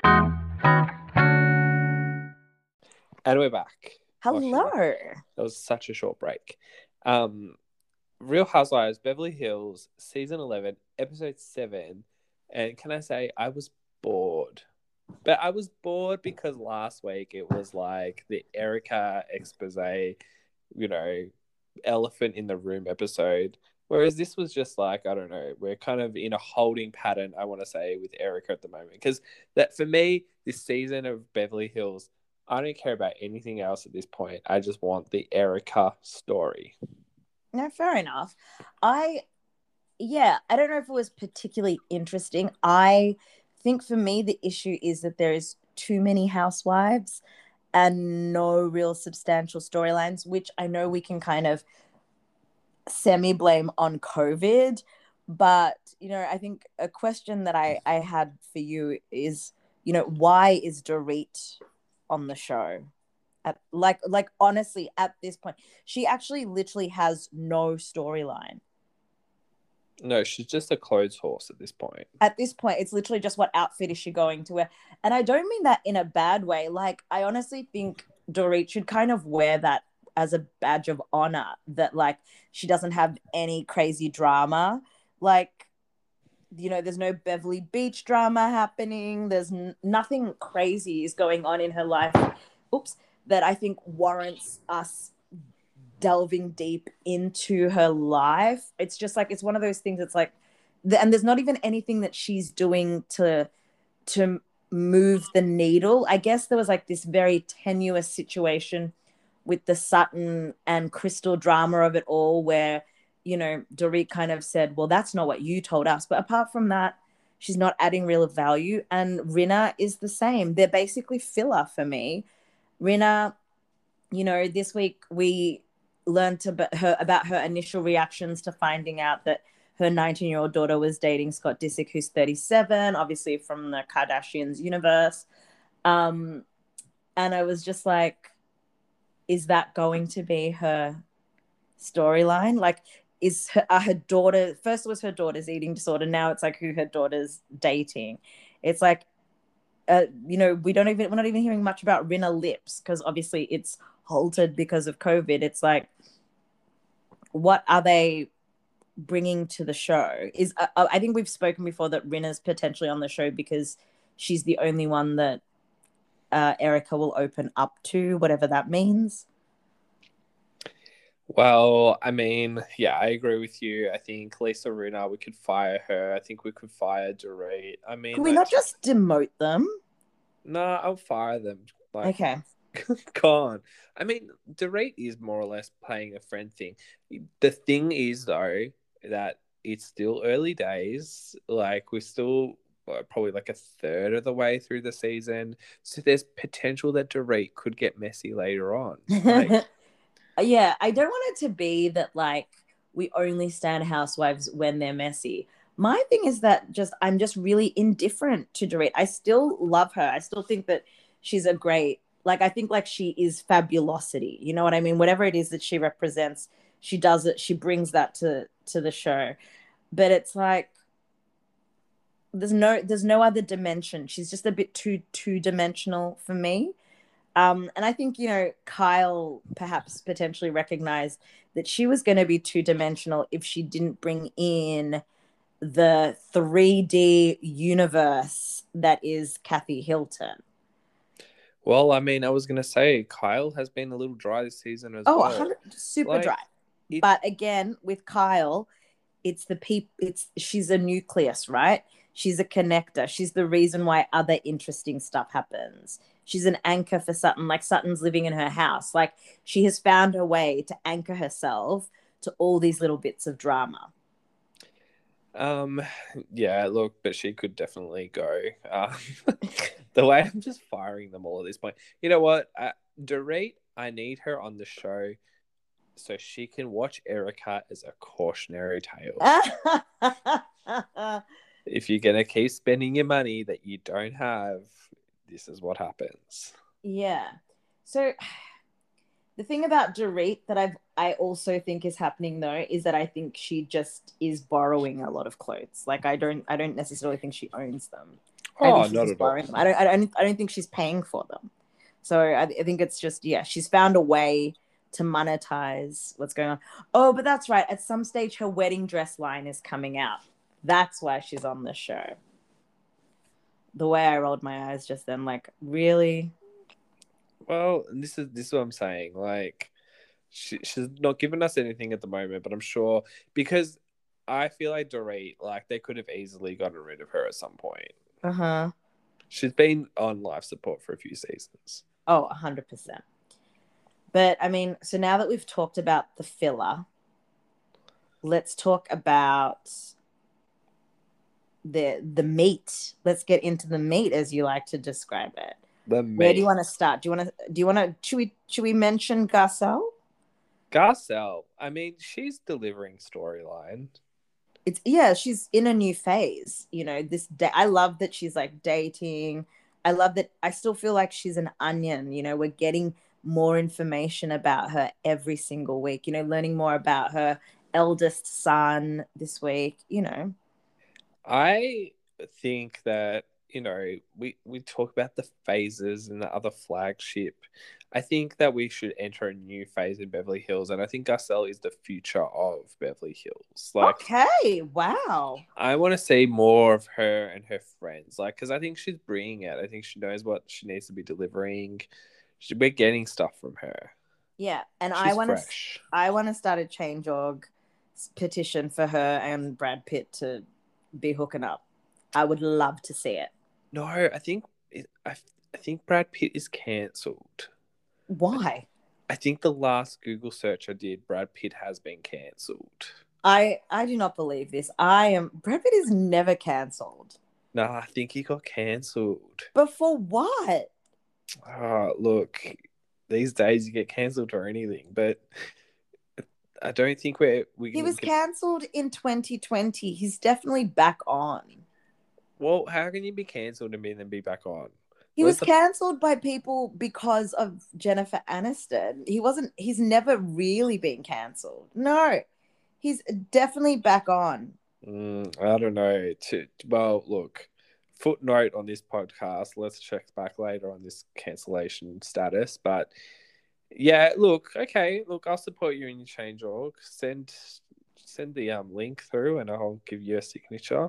And we're back. Hello. That was such a short break. Um, Real Housewives, Beverly Hills, season eleven, episode seven. And can I say, I was bored. But I was bored because last week it was like the Erica expose, you know, elephant in the room episode. Whereas this was just like, I don't know, we're kind of in a holding pattern, I want to say, with Erica at the moment. Because that for me, this season of Beverly Hills, I don't care about anything else at this point. I just want the Erica story. No, fair enough. I, yeah, I don't know if it was particularly interesting. I think for me, the issue is that there is too many housewives and no real substantial storylines, which I know we can kind of semi blame on COVID. But, you know, I think a question that I, I had for you is, you know, why is Dorit on the show? At, like, like honestly, at this point, she actually literally has no storyline. No, she's just a clothes horse at this point. At this point, it's literally just what outfit is she going to wear. And I don't mean that in a bad way. Like, I honestly think Dorit should kind of wear that as a badge of honor, that like she doesn't have any crazy drama. Like, you know, there's no Beverly Beach drama happening. There's n- nothing crazy is going on in her life. Oops, that I think warrants us delving deep into her life. It's just like, it's one of those things. It's like, and there's not even anything that she's doing to to move the needle. I guess there was like this very tenuous situation with the Sutton and Crystal drama of it all, where, you know, Dorit kind of said, well, that's not what you told us. But apart from that, she's not adding real value. And Rinna is the same. They're basically filler for me. Rinna, you know, this week we learned about her about her initial reactions to finding out that her nineteen-year-old daughter was dating Scott Disick, who's thirty-seven, obviously from the Kardashians universe. Um, and I was just like, is that going to be her storyline? Like, is her, uh, her daughter, first was her daughter's eating disorder, now it's like who her daughter's dating. It's like, uh, you know, we don't even, we're not even hearing much about Rinna Lips because obviously it's halted because of COVID. It's like, what are they bringing to the show? Is uh, I think we've spoken before that Rinna's potentially on the show because she's the only one that uh, Erica will open up to, whatever that means. Well, I mean, yeah, I agree with you. I think Lisa Rinna, we could fire her. I think we could fire Dorit. I mean, Could we like, not just demote them? no, I'll fire them. Like, Okay. come on. I mean, Dorit is more or less playing a friend thing. The thing is, though, that it's still early days. Like, we're still uh, probably like a third of the way through the season. So there's potential that Dorit could get messy later on. Like, Yeah, I don't want it to be that like we only stand housewives when they're messy. My thing is that just I'm just really indifferent to Dorit. I still love her. I still think that she's a great like I think like she is fabulosity. You know what I mean? Whatever it is that she represents, she does it. She brings that to to the show. But it's like there's no there's no other dimension. She's just a bit too two dimensional for me. Um, and I think, you know, Kyle perhaps potentially recognized that she was going to be two dimensional if she didn't bring in the three D universe that is Kathy Hilton. well, I mean, I was gonna say Kyle has been a little dry this season as Oh, well. one hundred super Like dry. it, But again, with Kyle, it's the peop it's she's a nucleus, right? She's a connector. She's the reason why other interesting stuff happens. She's an anchor for Sutton, like Sutton's living in her house. Like she has found her way to anchor herself to all these little bits of drama. um, yeah, look, but she could definitely go. Um, the way I'm just firing them all at this point. You know what? Uh, Dorit, I need her on the show so she can watch Erica as a cautionary tale. If you're gonna keep spending your money that you don't have, this is what happens. Yeah. So the thing about Dorit that I've I also think is happening though is that I think she just is borrowing a lot of clothes. Like I don't I don't necessarily think she owns them. I think Oh, she's not just at all. borrowing them. I don't I don't I don't think she's paying for them. So I, I think it's just yeah, she's found a way to monetize what's going on. Oh, but that's right. At some stage, her wedding dress line is coming out. That's why she's on the show. The way I rolled my eyes just then, like, really? Well, this is this is what I'm saying. Like, she, she's not giving us anything at the moment, but I'm sure because I feel like Dorit, like they could have easily gotten rid of her at some point. Uh huh. She's been on life support for a few seasons. Oh, one hundred percent. But I mean, so now that we've talked about the filler, let's talk about the the meat. Let's get into the meat as you like to describe it. The Where do you meat. want to start? Do you want to do you want to should we should we mention Garcelle? Garcelle, I mean, she's delivering storyline. It's yeah, she's in a new phase. You know, this day I love that she's like dating. I love that I still feel like she's an onion. You know, we're getting more information about her every single week. You know, learning more about her eldest son this week. You know, I think that, you know, we, we talk about the phases and the other flagship. I think that we should enter a new phase in Beverly Hills, and I think Garcelle is the future of Beverly Hills. Like, okay, wow, I want to see more of her and her friends, like, because I think she's bringing it. I think she knows what she needs to be delivering. She, we're getting stuff from her. yeah. And I She's want to, fresh. I want to start a change org petition for her and Brad Pitt to be hooking up. I would love to see it. No, I think it, I, I think Brad Pitt is cancelled. Why? I think the last Google search I did, Brad Pitt has been cancelled. I I do not believe this. I am Brad Pitt is never cancelled. No, I think he got cancelled. But for what? Oh, look, these days you get cancelled for anything, but I don't think we're we He can. was Get... cancelled in twenty twenty. He's definitely back on. Well, how can you be cancelled and then be back on? He Where's was the... cancelled by people because of Jennifer Aniston. He wasn't. He's never really been cancelled. No, he's definitely back on. Mm, I don't know. To, well, look, footnote on this podcast. Let's check back later on this cancellation status. But yeah, look, okay, look, I'll support you in your change org. Send send the um link through, and I'll give you a signature.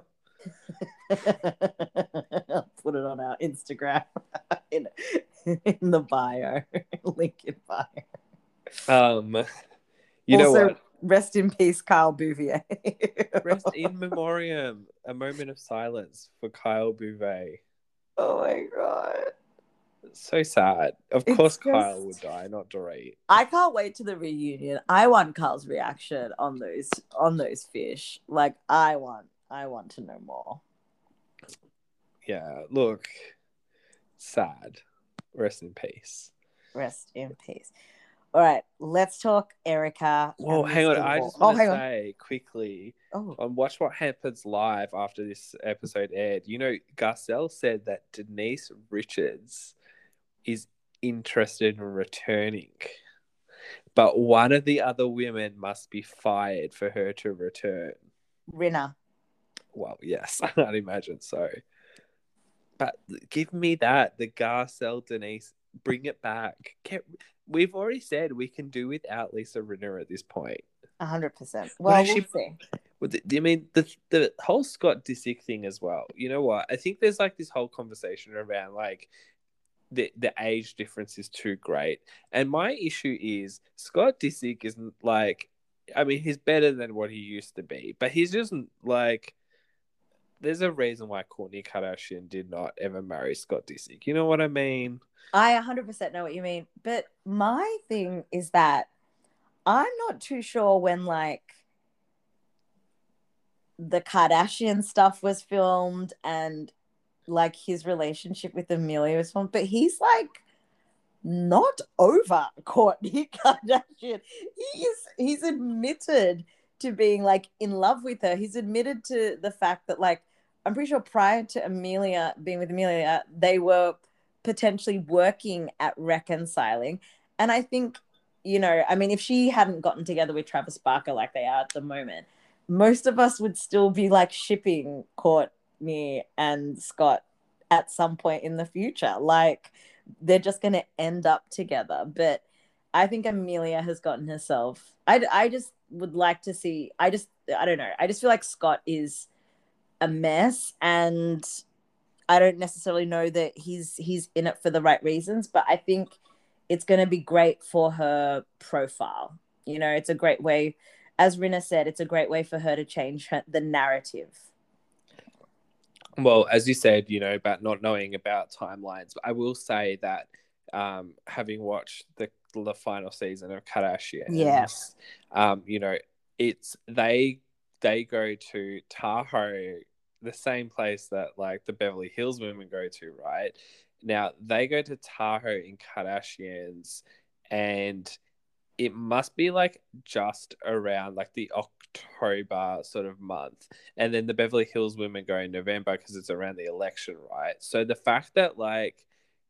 I'll put it on our Instagram in, in the bio, link in bio. Um, You know Also, what? rest in peace, Kyle Bouvier. Rest in memoriam. A moment of silence for Kyle Bouvet. Oh my god. So sad. Of It's course, Kyle just would die, not Dorit. I can't wait to the reunion. I want Carl's reaction on those on those fish. Like I want I want to know more. Yeah, look, sad. Rest in peace. Rest in peace. All right, let's talk Erica. Well, and hang on. Mister I Wall. just want Oh, to hang on. say quickly Oh, on Watch What Happens Live after this episode aired. You know, Garcelle said that Denise Richards is interested in returning, but one of the other women must be fired for her to return. Rinna. Well, yes, I'd imagine so. But give me that, the Garcelle Denise, bring it back. Get, we've already said we can do without Lisa Rinna at this point. A hundred percent. What Well, is we'll she? see. Well, I mean, the the whole Scott Disick thing as well. You know what? I think there's like this whole conversation around like the the age difference is too great, and my issue is Scott Disick isn't like. I mean, he's better than what he used to be, but he's just like. There's a reason why Kourtney Kardashian did not ever marry Scott Disick. You know what I mean? I a hundred percent know what you mean. But my thing is that I'm not too sure when like the Kardashian stuff was filmed and like his relationship with Amelia was filmed, but he's like not over Kourtney Kardashian. He's he's admitted to being like in love with her. He's admitted to the fact that like I'm pretty sure prior to Amelia being with Amelia, they were potentially working at reconciling. And I think, you know, I mean, if she hadn't gotten together with Travis Barker like they are at the moment, most of us would still be like shipping Kourtney and Scott at some point in the future. Like they're just going to end up together. But I think Amelia has gotten herself. I, I just would like to see. I just, I don't know. I just feel like Scott is a mess, and I don't necessarily know that he's he's in it for the right reasons. But I think it's going to be great for her profile. You know, it's a great way, as Rinna said, it's a great way for her to change her, the narrative. Well, as you said, you know, about not knowing about timelines, I will say that um, having watched the the final season of Kardashians, yes, um, you know, it's they they go to Tahoe, the same place that like the Beverly Hills women go to, right? Now they go to Tahoe in Kardashians, and it must be like just around like the October sort of month. And then the Beverly Hills women go in November because it's around the election, right? So the fact that like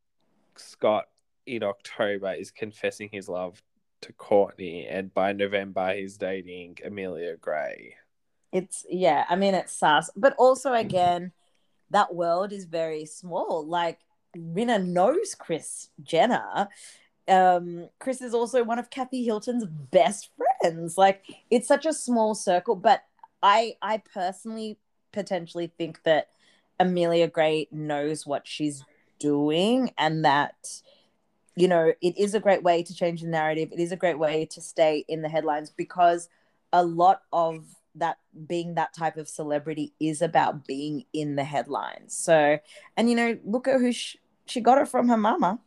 Scott in October is confessing his love to Kourtney, and by November he's dating Amelia Gray. It's, yeah, I mean, it's sus. But also, again, that world is very small. Like, Rinna knows Kris Jenner. Um, Kris is also one of Kathy Hilton's best friends. Like, it's such a small circle. But I, I personally potentially think that Amelia Gray knows what she's doing, and that, you know, it is a great way to change the narrative. It is a great way to stay in the headlines, because a lot of that being that type of celebrity is about being in the headlines. So, and you know, look at who she, she got it from, her mama.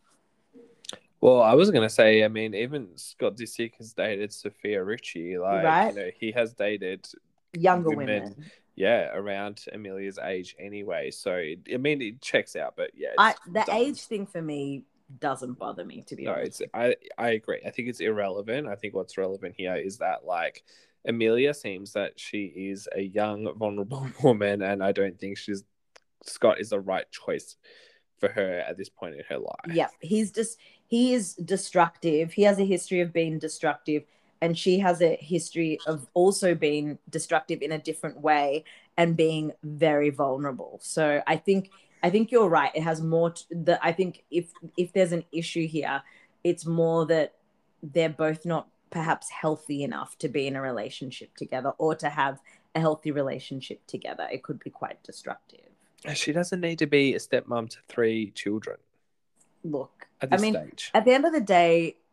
Well, I was going to say, I mean, even Scott Disick has dated Sophia Richie. Like, Right? you know, he has dated Younger women, women. yeah, around Amelia's age anyway. So, I mean, it checks out, but yeah. I the dumb. age thing for me doesn't bother me, to be no, honest. it's I I agree. I think it's irrelevant. I think what's relevant here is that like Amelia seems that she is a young, vulnerable woman, and I don't think she's Scott is the right choice for her at this point in her life. Yeah, he's just he is destructive. He has a history of being destructive, and she has a history of also being destructive in a different way and being very vulnerable. So I think I think you're right. It has more to, the I think if if there's an issue here, it's more that they're both not perhaps healthy enough to be in a relationship together, or to have a healthy relationship together. It could be quite destructive. She doesn't need to be a stepmom to three children. Look, at I this mean, stage. at the end of the day,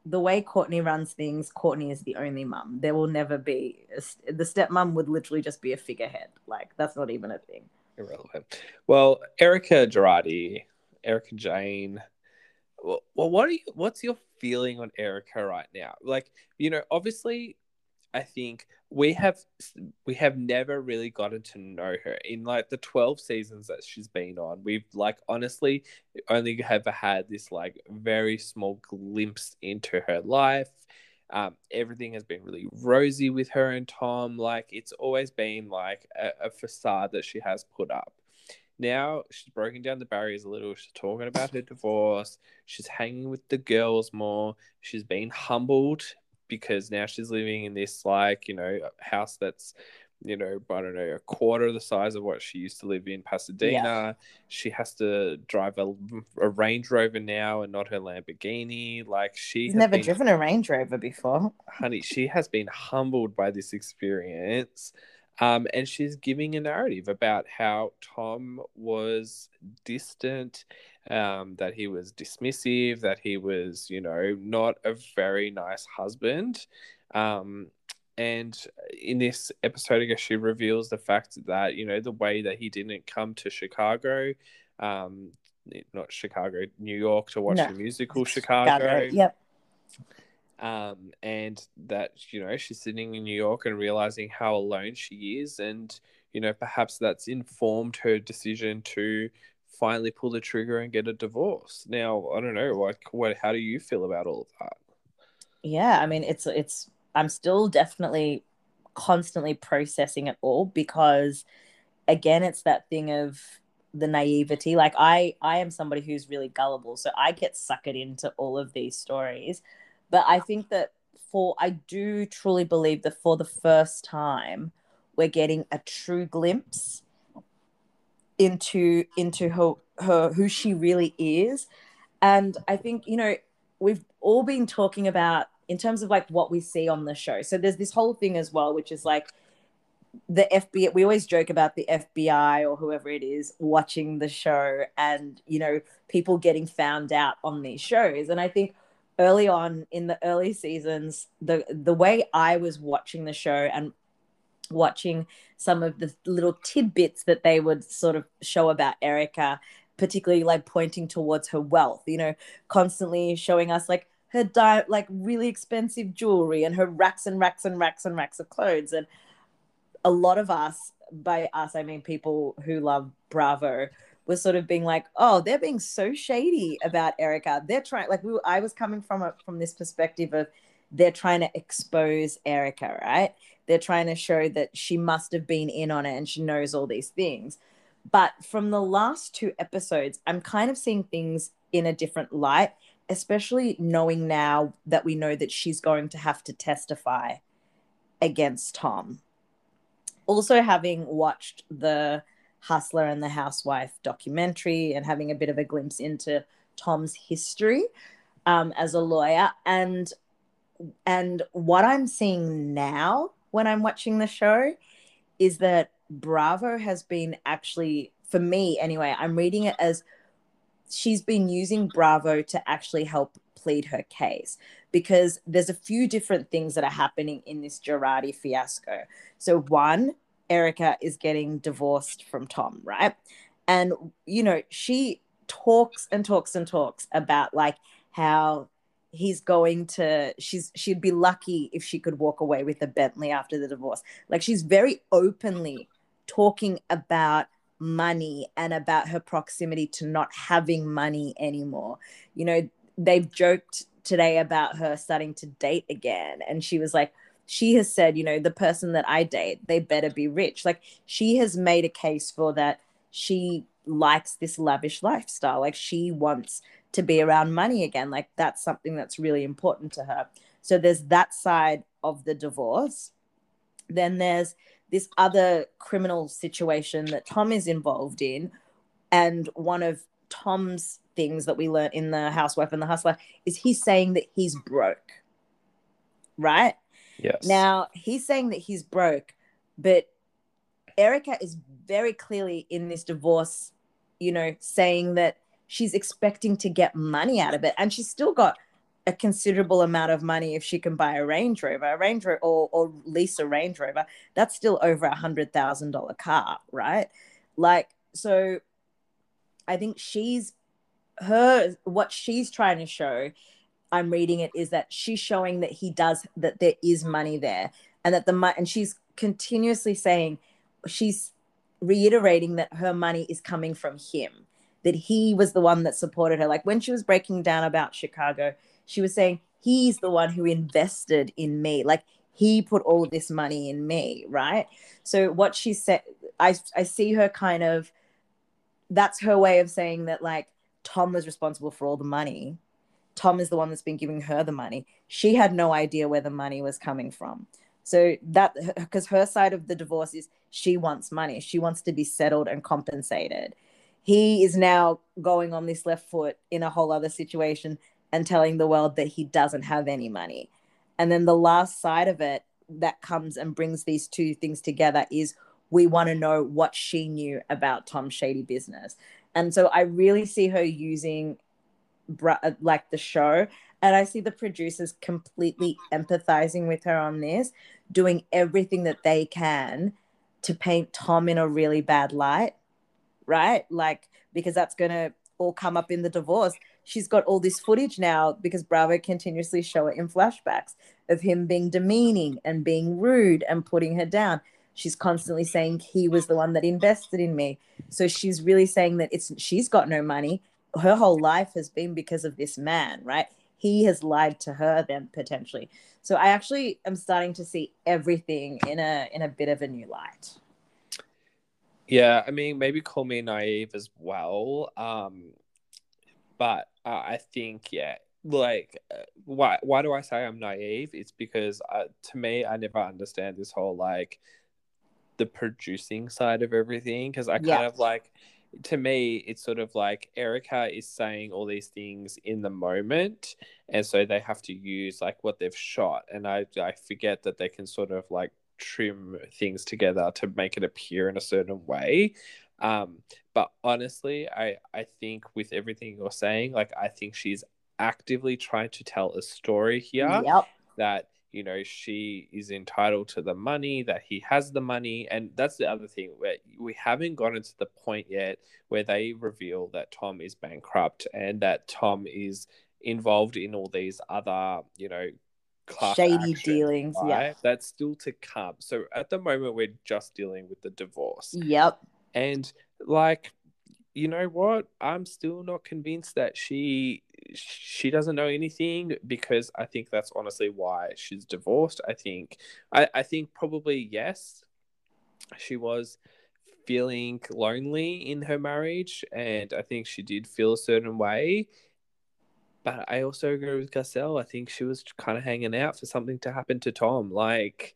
the way Courtney runs things, Courtney is the only mum. There will never be a, the stepmom would literally just be a figurehead. Like that's not even a thing. Irrelevant. Well, Erica Girardi, Erica Jane. Well, well, what are you? What's your feeling on Erica right now? Like, you know, obviously, I think we have we have never really gotten to know her in like the twelve seasons that she's been on. We've like honestly only ever had this like very small glimpse into her life. Um, everything has been really rosy with her and Tom. Like it's always been like a, a facade that she has put up. Now she's broken down the barriers a little. She's talking about her divorce. She's hanging with the girls more. She's been humbled because now she's living in this like, you know, house that's, you know, I don't know, a quarter of the size of what she used to live in Pasadena. Yeah. She has to drive a, a Range Rover now and not her Lamborghini. Like she She's has never been, driven a Range Rover before. Honey, she has been humbled by this experience. Um, and she's giving a narrative about how Tom was distant, um, that he was dismissive, that he was, you know, not a very nice husband. Um, and in this episode, I guess she reveals the fact that, you know, the way that he didn't come to Chicago, um, not Chicago, New York to watch no. the musical Chicago. Chicago. Yep. Um, and that, you know, she's sitting in New York and realizing how alone she is. And, you know, perhaps that's informed her decision to finally pull the trigger and get a divorce. Now, I don't know, like, what, how do you feel about all of that? Yeah, I mean, it's, it's, I'm still definitely constantly processing it all because, again, it's that thing of the naivety. Like, I, I am somebody who's really gullible, so I get suckered into all of these stories. But I think that for, I do truly believe that for the first time, we're getting a true glimpse into, into her, her, who she really is. And I think, you know, we've all been talking about in terms of like what we see on the show. So there's this whole thing as well, which is like the F B I, we always joke about the F B I or whoever it is watching the show and, you know, people getting found out on these shows. And I think, early on in the early seasons, the the way I was watching the show and watching some of the little tidbits that they would sort of show about Erica, particularly like pointing towards her wealth, you know, constantly showing us like her di- like really expensive jewelry and her racks and racks and racks and racks of clothes. And a lot of us, by us, I mean people who love Bravo, was sort of being like, oh, they're being so shady about Erica. They're trying, like, we were, I was coming from a, from this perspective of they're trying to expose Erica, right? They're trying to show that she must have been in on it and she knows all these things. But from the last two episodes, I'm kind of seeing things in a different light, especially knowing now that we know that she's going to have to testify against Tom. Also, having watched the Hustler and the Housewife documentary and having a bit of a glimpse into Tom's history um, as a lawyer. And, and what I'm seeing now when I'm watching the show is that Bravo has been actually, for me anyway, I'm reading it as she's been using Bravo to actually help plead her case because there's a few different things that are happening in this Girardi fiasco. So one, Erica is getting divorced from Tom, right? And, you know, she talks and talks and talks about like how he's going to, she's, she'd be lucky if she could walk away with a Bentley after the divorce. Like she's very openly talking about money and about her proximity to not having money anymore. You know, they've joked today about her starting to date again. And she was like, she has said, you know, the person that I date, they better be rich. Like she has made a case for that. She likes this lavish lifestyle. Like she wants to be around money again. Like that's something that's really important to her. So there's that side of the divorce. Then there's this other criminal situation that Tom is involved in. And one of Tom's things that we learned in The Housewife and the Hustler is he's saying that he's broke. Right? Yes. Now, he's saying that he's broke, but Erica is very clearly in this divorce, you know, saying that she's expecting to get money out of it. And she's still got a considerable amount of money if she can buy a Range Rover, a Range Rover or, or lease a Range Rover. That's still over a hundred thousand dollar car, right? Like, so I think she's her what she's trying to show, I'm reading it, is that she's showing that he does, that there is money there, and that the money, and she's continuously saying, she's reiterating that her money is coming from him, that he was the one that supported her. Like when she was breaking down about Chicago, she was saying he's the one who invested in me, like he put all of this money in me, right? So what she said, I I see her kind of, that's her way of saying that like Tom was responsible for all the money. Tom is the one that's been giving her the money. She had no idea where the money was coming from. So that, because her side of the divorce is she wants money. She wants to be settled and compensated. He is now going on this left foot in a whole other situation and telling the world that he doesn't have any money. And then the last side of it that comes and brings these two things together is we want to know what she knew about Tom's shady business. And so I really see her using like the show, and I see the producers completely empathizing with her on this, doing everything that they can to paint Tom in a really bad light, right? Like, because that's going to all come up in the divorce. She's got all this footage now because Bravo continuously show it in flashbacks of him being demeaning and being rude and putting her down. She's constantly saying he was the one that invested in me. So she's really saying that it's she's got no money. Her whole life has been because of this man, right? He has lied to her then potentially. So I actually am starting to see everything in a in a bit of a new light. Yeah, I mean, maybe call me naive as well. Um, but uh, I think, yeah, like, uh, why why do I say I'm naive? It's because uh, to me, I never understand this whole, like, the producing side of everything. Because I kind Yeah. of, like, to me, it's sort of like Erica is saying all these things in the moment. And so they have to use, like, what they've shot. And I, I forget that they can sort of, like, trim things together to make it appear in a certain way. Um, but honestly, I, I think with everything you're saying, like, I think she's actively trying to tell a story here. Yep. That, you know, she is entitled to the money, that he has the money. And that's the other thing, where we haven't gotten to the point yet where they reveal that Tom is bankrupt and that Tom is involved in all these other, you know, class shady action, dealings. right? Yeah. That's still to come. So at the moment, we're just dealing with the divorce. Yep. And, like, you know what? I'm still not convinced that she she doesn't know anything, because I think that's honestly why she's divorced. I think I, I think probably, yes, she was feeling lonely in her marriage, and I think she did feel a certain way. But I also agree with Garcelle. I think she was kind of hanging out for something to happen to Tom. Like,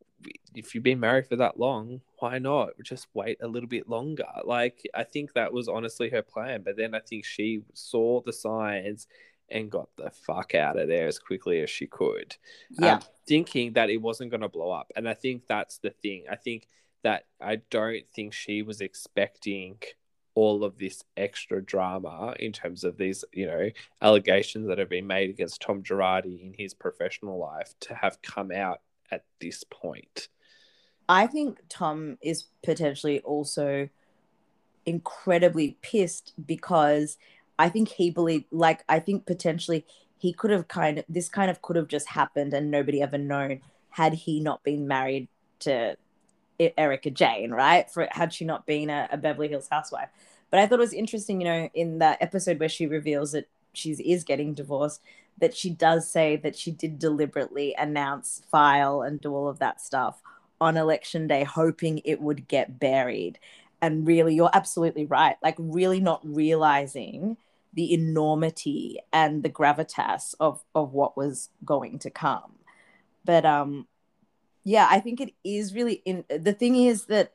if you've been married for that long, why not just wait a little bit longer? Like, I think that was honestly her plan. But then I think she saw the signs and got the fuck out of there as quickly as she could. Yeah. Um, thinking that it wasn't going to blow up. And I think that's the thing. I think that I don't think she was expecting all of this extra drama in terms of these, you know, allegations that have been made against Tom Girardi in his professional life to have come out at this point. I think Tom is potentially also incredibly pissed because I think he believed, like, I think potentially he could have kind of, this kind of could have just happened and nobody ever known had he not been married to Erika Jayne, right? For had she not been a, a Beverly Hills housewife. But I thought it was interesting, you know, in that episode where she reveals that she is getting divorced, that she does say that she did deliberately announce, file, and do all of that stuff on election day, hoping it would get buried. And really, you're absolutely right. Like, really not realizing the enormity and the gravitas of, of what was going to come. But, um, yeah, I think it is really in the thing is that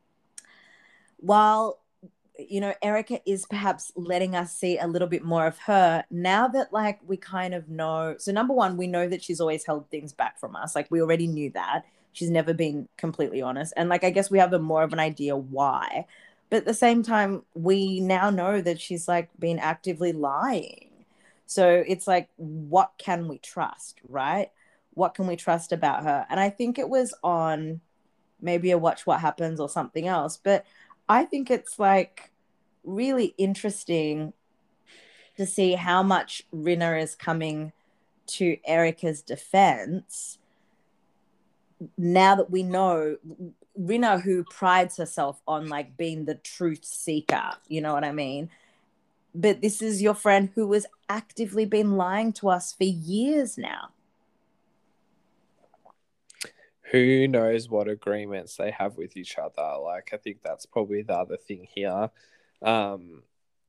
while, you know, Erika is perhaps letting us see a little bit more of her now that, like, we kind of know. So number one, we know that she's always held things back from us. Like, we already knew that. She's never been completely honest. And, like, I guess we have a more of an idea why. But at the same time, we now know that she's, like, been actively lying. So it's like, what can we trust, right? What can we trust about her? And I think it was on maybe a Watch What Happens or something else, but I think it's like really interesting to see how much Rinna is coming to Erica's defense now that we know Rinna, who prides herself on like being the truth seeker, you know what I mean? But this is your friend who has actively been lying to us for years now. Who knows what agreements they have with each other? Like, I think that's probably the other thing here. Um,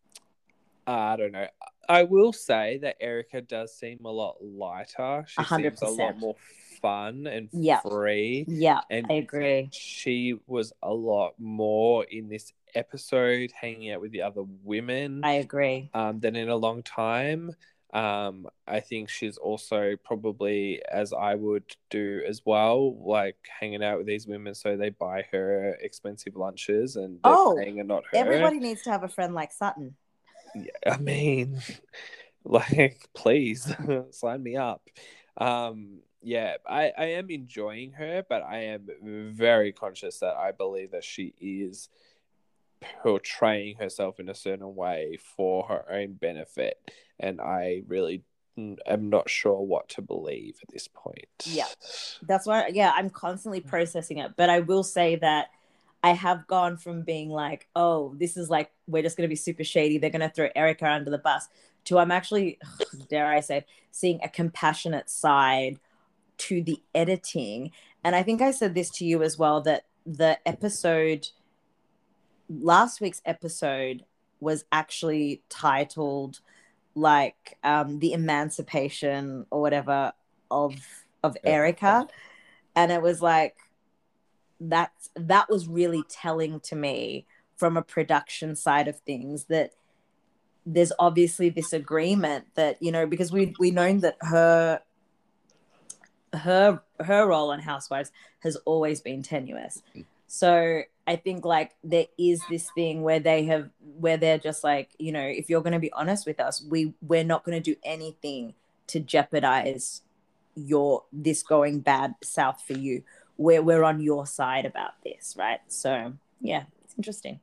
I don't know. I will say that Erica does seem a lot lighter. She A hundred seems a lot percent. more fun and Yeah. free. Yeah, And I agree. she was a lot more in this episode hanging out with the other women I agree. um, than in a long time. Um, I think she's also probably, as I would do as well, like hanging out with these women so they buy her expensive lunches and they're Oh, paying and not her. everybody needs to have a friend like Sutton. Yeah, I mean, like, please sign me up. Um, yeah, I, I am enjoying her, but I am very conscious that I believe that she is portraying herself in a certain way for her own benefit. And I really am not sure what to believe at this point. Yeah, that's why, yeah, I'm constantly processing it. But I will say that I have gone from being like, oh, this is like, we're just going to be super shady, they're going to throw Erica under the bus, to I'm actually, dare I say, seeing a compassionate side to the editing. And I think I said this to you as well, that the episode, last week's episode was actually titled like um, the emancipation or whatever of of Erica. And it was like, that's that was really telling to me from a production side of things, that there's obviously this agreement that, you know, because we we known that her her her role on Housewives has always been tenuous. So I think like there is this thing where they have where they're just like, you know, if you're going to be honest with us, we we're not going to do anything to jeopardize your this going bad south for you. We're we're on your side about this, right? So yeah, it's interesting.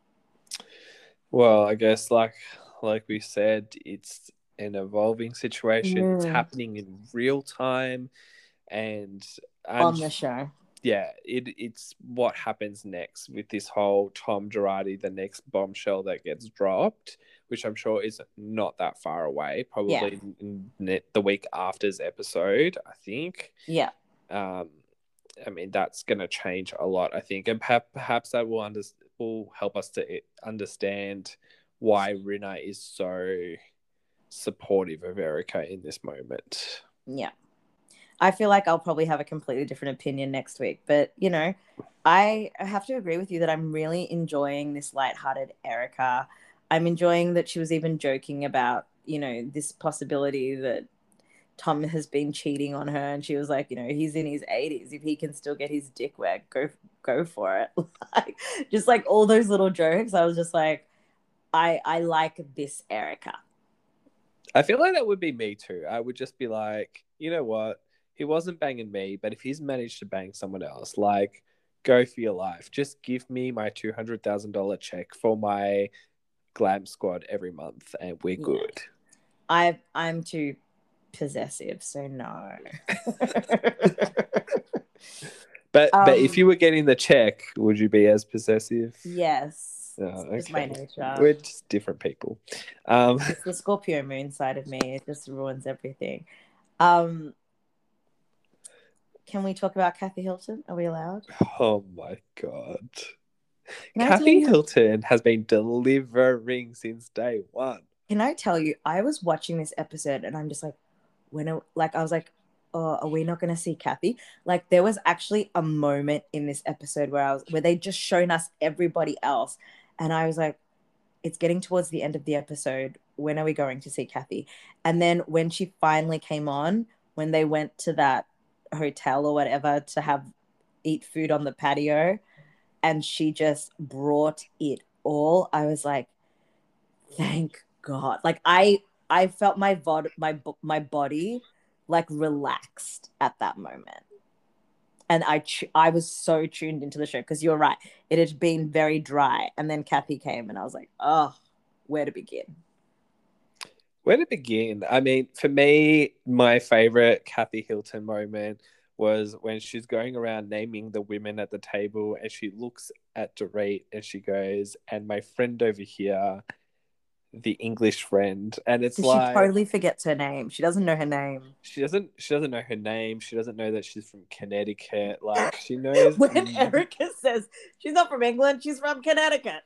Well, I guess like like we said, it's an evolving situation. Mm. It's happening in real time, and I'm, on the show. Yeah, it it's what happens next with this whole Tom Girardi, the next bombshell that gets dropped, which I'm sure is not that far away. Probably yeah. in, in the week after's episode, I think. Yeah. Um, I mean, that's going to change a lot, I think, and perhaps, perhaps that will under, will help us to understand why Rinna is so supportive of Erica in this moment. Yeah. I feel like I'll probably have a completely different opinion next week. But, you know, I have to agree with you that I'm really enjoying this lighthearted Erica. I'm enjoying that she was even joking about, you know, this possibility that Tom has been cheating on her. And she was like, you know, he's in his eighties. If he can still get his dick wet, go go for it. Like, just like all those little jokes. I was just like, I I like this Erica. I feel like that would be me too. I would just be like, you know what? He wasn't banging me, but if he's managed to bang someone else, like, go for your life. Just give me my two hundred thousand dollars check for my glam squad every month and we're good. Yeah. I, I'm too possessive, so no. but um, but if you were getting the check, would you be as possessive? Yes. Oh, okay. It's my nature. We're just different people. Um, it's the Scorpio moon side of me. It just ruins everything. Um, Can we talk about Kathy Hilton? Are we allowed? Oh my God. Can Kathy Hilton has been delivering since day one. Can I tell you, I was watching this episode and I'm just like, when, are, like, I was like, oh, are we not going to see Kathy? Like, there was actually a moment in this episode where I was, where they just shown us everybody else. And I was like, it's getting towards the end of the episode. When are we going to see Kathy? And then when she finally came on, when they went to that hotel or whatever to have eat food on the patio, and she just brought it all, I was like, thank God. Like, I I felt my vod- my my body like relaxed at that moment. And I I was so tuned into the show because you're right. It had been very dry. And then Kathy came and I was like, oh, where to begin? Where to begin? I mean, for me, my favorite Kathy Hilton moment was when she's going around naming the women at the table and she looks at Dorit and she goes, and my friend over here, the English friend. And it's She like totally forgets her name. She doesn't know her name. she doesn't she doesn't know her name. She doesn't know that she's from Connecticut. Like she knows When Erica says she's not from England, she's from Connecticut.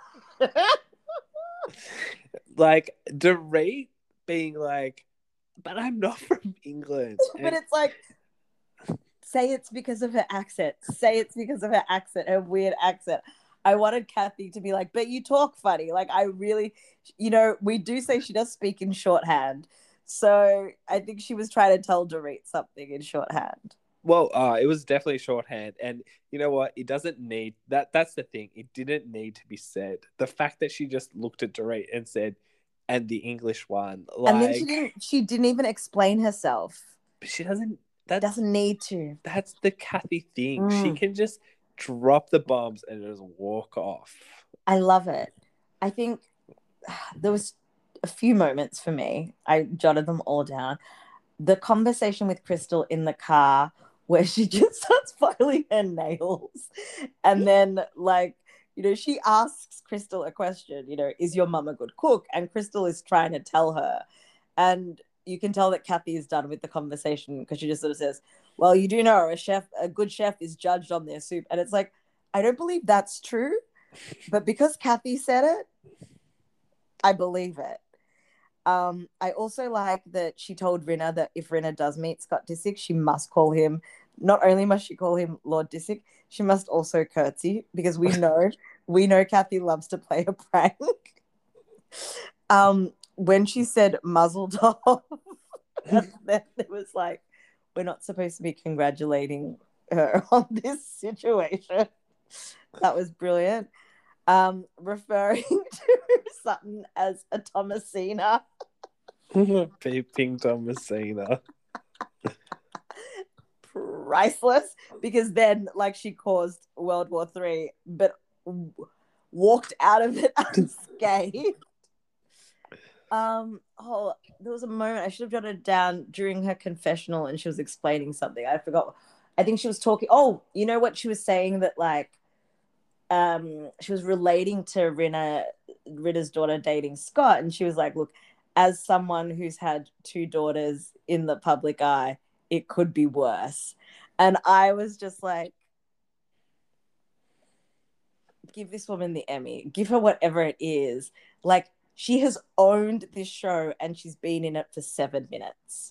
like Dorit being like, but I'm not from England. But And it's like, say it's because of her accent. Say it's because of her accent, her weird accent. I wanted Kathy to be like, but you talk funny. Like, I really, you know, we do say she does speak in shorthand. So I think she was trying to tell Dorit something in shorthand. well, uh, it was definitely shorthand. And you know what? It doesn't need that. That's the thing. It didn't need to be said. The fact that she just looked at Dorit and said, and the English one, And then she like, didn't she didn't even explain herself. but she doesn't, that's, Doesn't need to. that's the Kathy thing. She Mm. can just drop the bombs and just walk off. I love it. I think there was a few moments for me. I jotted them all down. The conversation with Crystal in the car where she just starts filing her nails. And then, like, you know, she asks Crystal a question, you know, is your mum a good cook? And Crystal is trying to tell her. And you can tell that Kathy is done with the conversation because she just sort of says, well, you do know a chef, a good chef is judged on their soup. And it's like, I don't believe that's true. But because Kathy said it, I believe it. Um, I also like that she told Rinna that if Rinna does meet Scott Disick, she must call him, not only must she call him Lord Disick, she must also curtsy because we know, we know Kathy loves to play a prank. Um, when she said muzzle tov, and then it was like, we're not supposed to be congratulating her on this situation. That was brilliant. Um, referring to Sutton as a Thomasina. Peeping Thomasina. Priceless, because then like she caused World War Three, but w- walked out of it unscathed. Um, oh, there was a moment I should have jotted it down during her confessional, and she was explaining something. I forgot. I think she was talking. Oh, you know what she was saying that like, um, she was relating to Rinna, Rinna's daughter dating Scott, and she was like, "Look, as someone who's had two daughters in the public eye, it could be worse." And I was just like, give this woman the Emmy, give her whatever it is. Like, she has owned this show and she's been in it for seven minutes.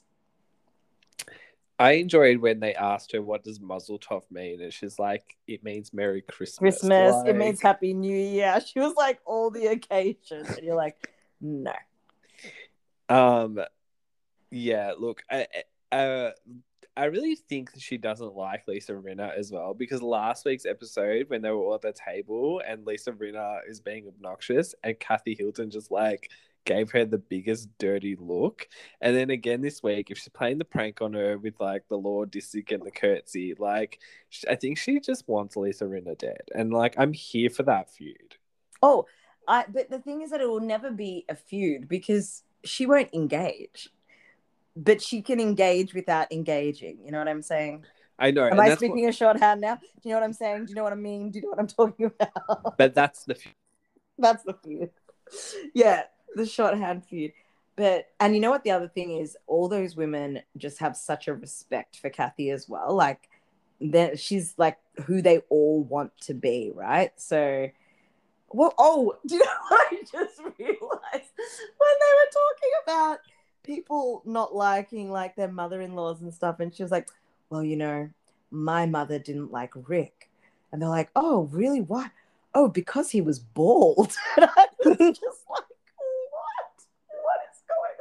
I enjoyed when they asked her, what does muzzle tov mean? And she's like, it means Merry Christmas. Christmas, like... it means Happy New Year. She was like, all the occasions. And you're like, no. Um, yeah, look, I, uh, I really think she doesn't like Lisa Rinna as well, because last week's episode, when they were all at the table and Lisa Rinna is being obnoxious and Kathy Hilton just like gave her the biggest dirty look. And then again this week, if she's playing the prank on her with like the Lord Disick and the curtsy, like I think she just wants Lisa Rinna dead. And like, I'm here for that feud. Oh, I, but the thing is that it will never be a feud because she won't engage. But she can engage without engaging. You know what I'm saying? I know. Am and I that's speaking what... a shorthand now? Do you know what I'm saying? Do you know what I mean? Do you know what I'm talking about? But that's the feud. That's the feud. Yeah, the shorthand feud. But, and you know what the other thing is? All those women just have such a respect for Kathy as well. Like, then she's like who they all want to be, right? So, well, oh, do you know what I just realized? When they were talking about people not liking like their mother-in-laws and stuff, and she was like, well, you know, my mother didn't like Rick. And they're like, oh, really? Why? Oh, because he was bald. And I was just like, what? What is going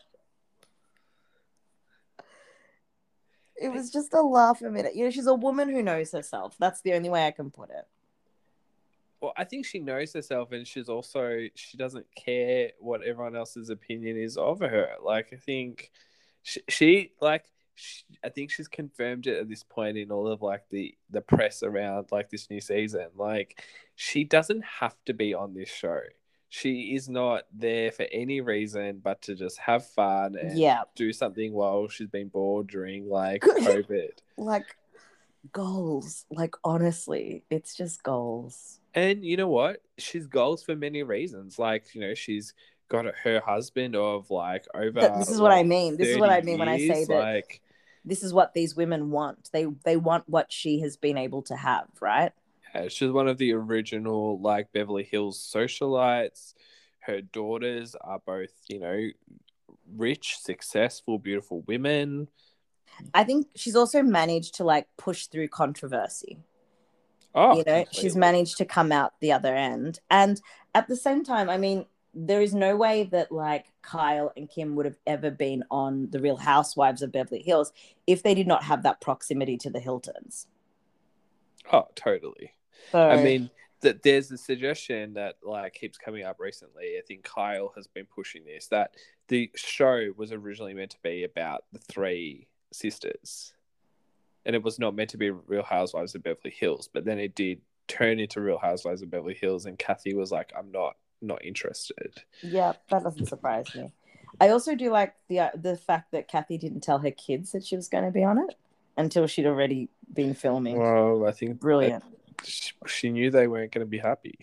on? It was just a laugh a minute. You know, she's a woman who knows herself. That's the only way I can put it. Well, I think she knows herself, and she's also she doesn't care what everyone else's opinion is of her. Like, I think she, she like she, I think she's confirmed it at this point in all of like the the press around like this new season. Like, she doesn't have to be on this show. She is not there for any reason but to just have fun and Yeah. do something while she's been bored during like COVID. Like, goals. Like, honestly, it's just goals. And you know what? She's goals for many reasons. Like, you know, she's got her husband of like over. Th- this is like, what I mean. This is what I mean years, when I say that like, this is what these women want. They they want what she has been able to have, right? Yeah, she's one of the original like Beverly Hills socialites. Her daughters are both, you know, rich, successful, beautiful women. I think she's also managed to like push through controversy. Oh, you know, completely. she's managed to come out the other end. And at the same time, I mean, there is no way that like Kyle and Kim would have ever been on The Real Housewives of Beverly Hills if they did not have that proximity to the Hiltons. Oh, totally. So, I mean, that there's a suggestion that like keeps coming up recently. I think Kyle has been pushing this, that the show was originally meant to be about the three sisters, and it was not meant to be Real Housewives of Beverly Hills, but then it did turn into Real Housewives of Beverly Hills, and Kathy was like, I'm not not interested. yeah, that doesn't surprise me. I also do like the uh, the fact that Kathy didn't tell her kids that she was going to be on it until she'd already been filming. Well, I think Brilliant. She knew they weren't going to be happy.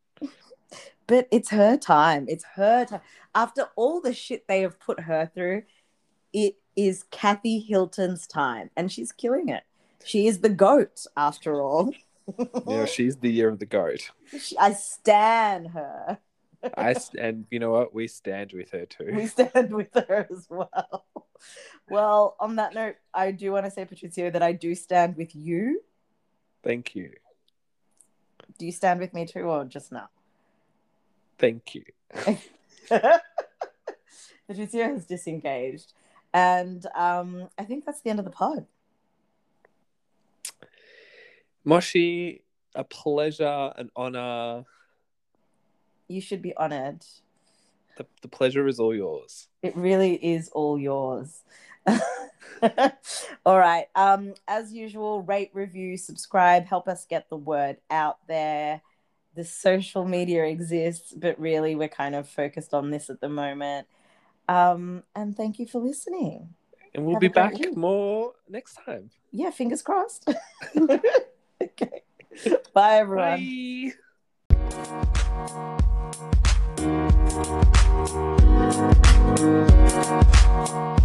But it's her time. It's her time. After all the shit they have put her through, it is Kathy Hilton's time, and she's killing it. She is the GOAT, after all. Yeah, she's the year of the GOAT. I stan her. I and you know what? We stand with her too. We stand with her as well. Well, on that note, I do want to say, Patricio, that I do stand with you. Thank you. Do you stand with me too, or just now? Thank you. Patricio has disengaged. And um, I think that's the end of the pod. Moshi, a pleasure, an honor. You should be honored. The, the pleasure is all yours. It really is all yours. All right. Um, as usual, rate, review, subscribe, help us get the word out there. The social media exists, but really we're kind of focused on this at the moment. Um, and thank you for listening. And we'll Have be a great back week. more next time. Yeah, fingers crossed. Okay. Bye, everyone. Bye.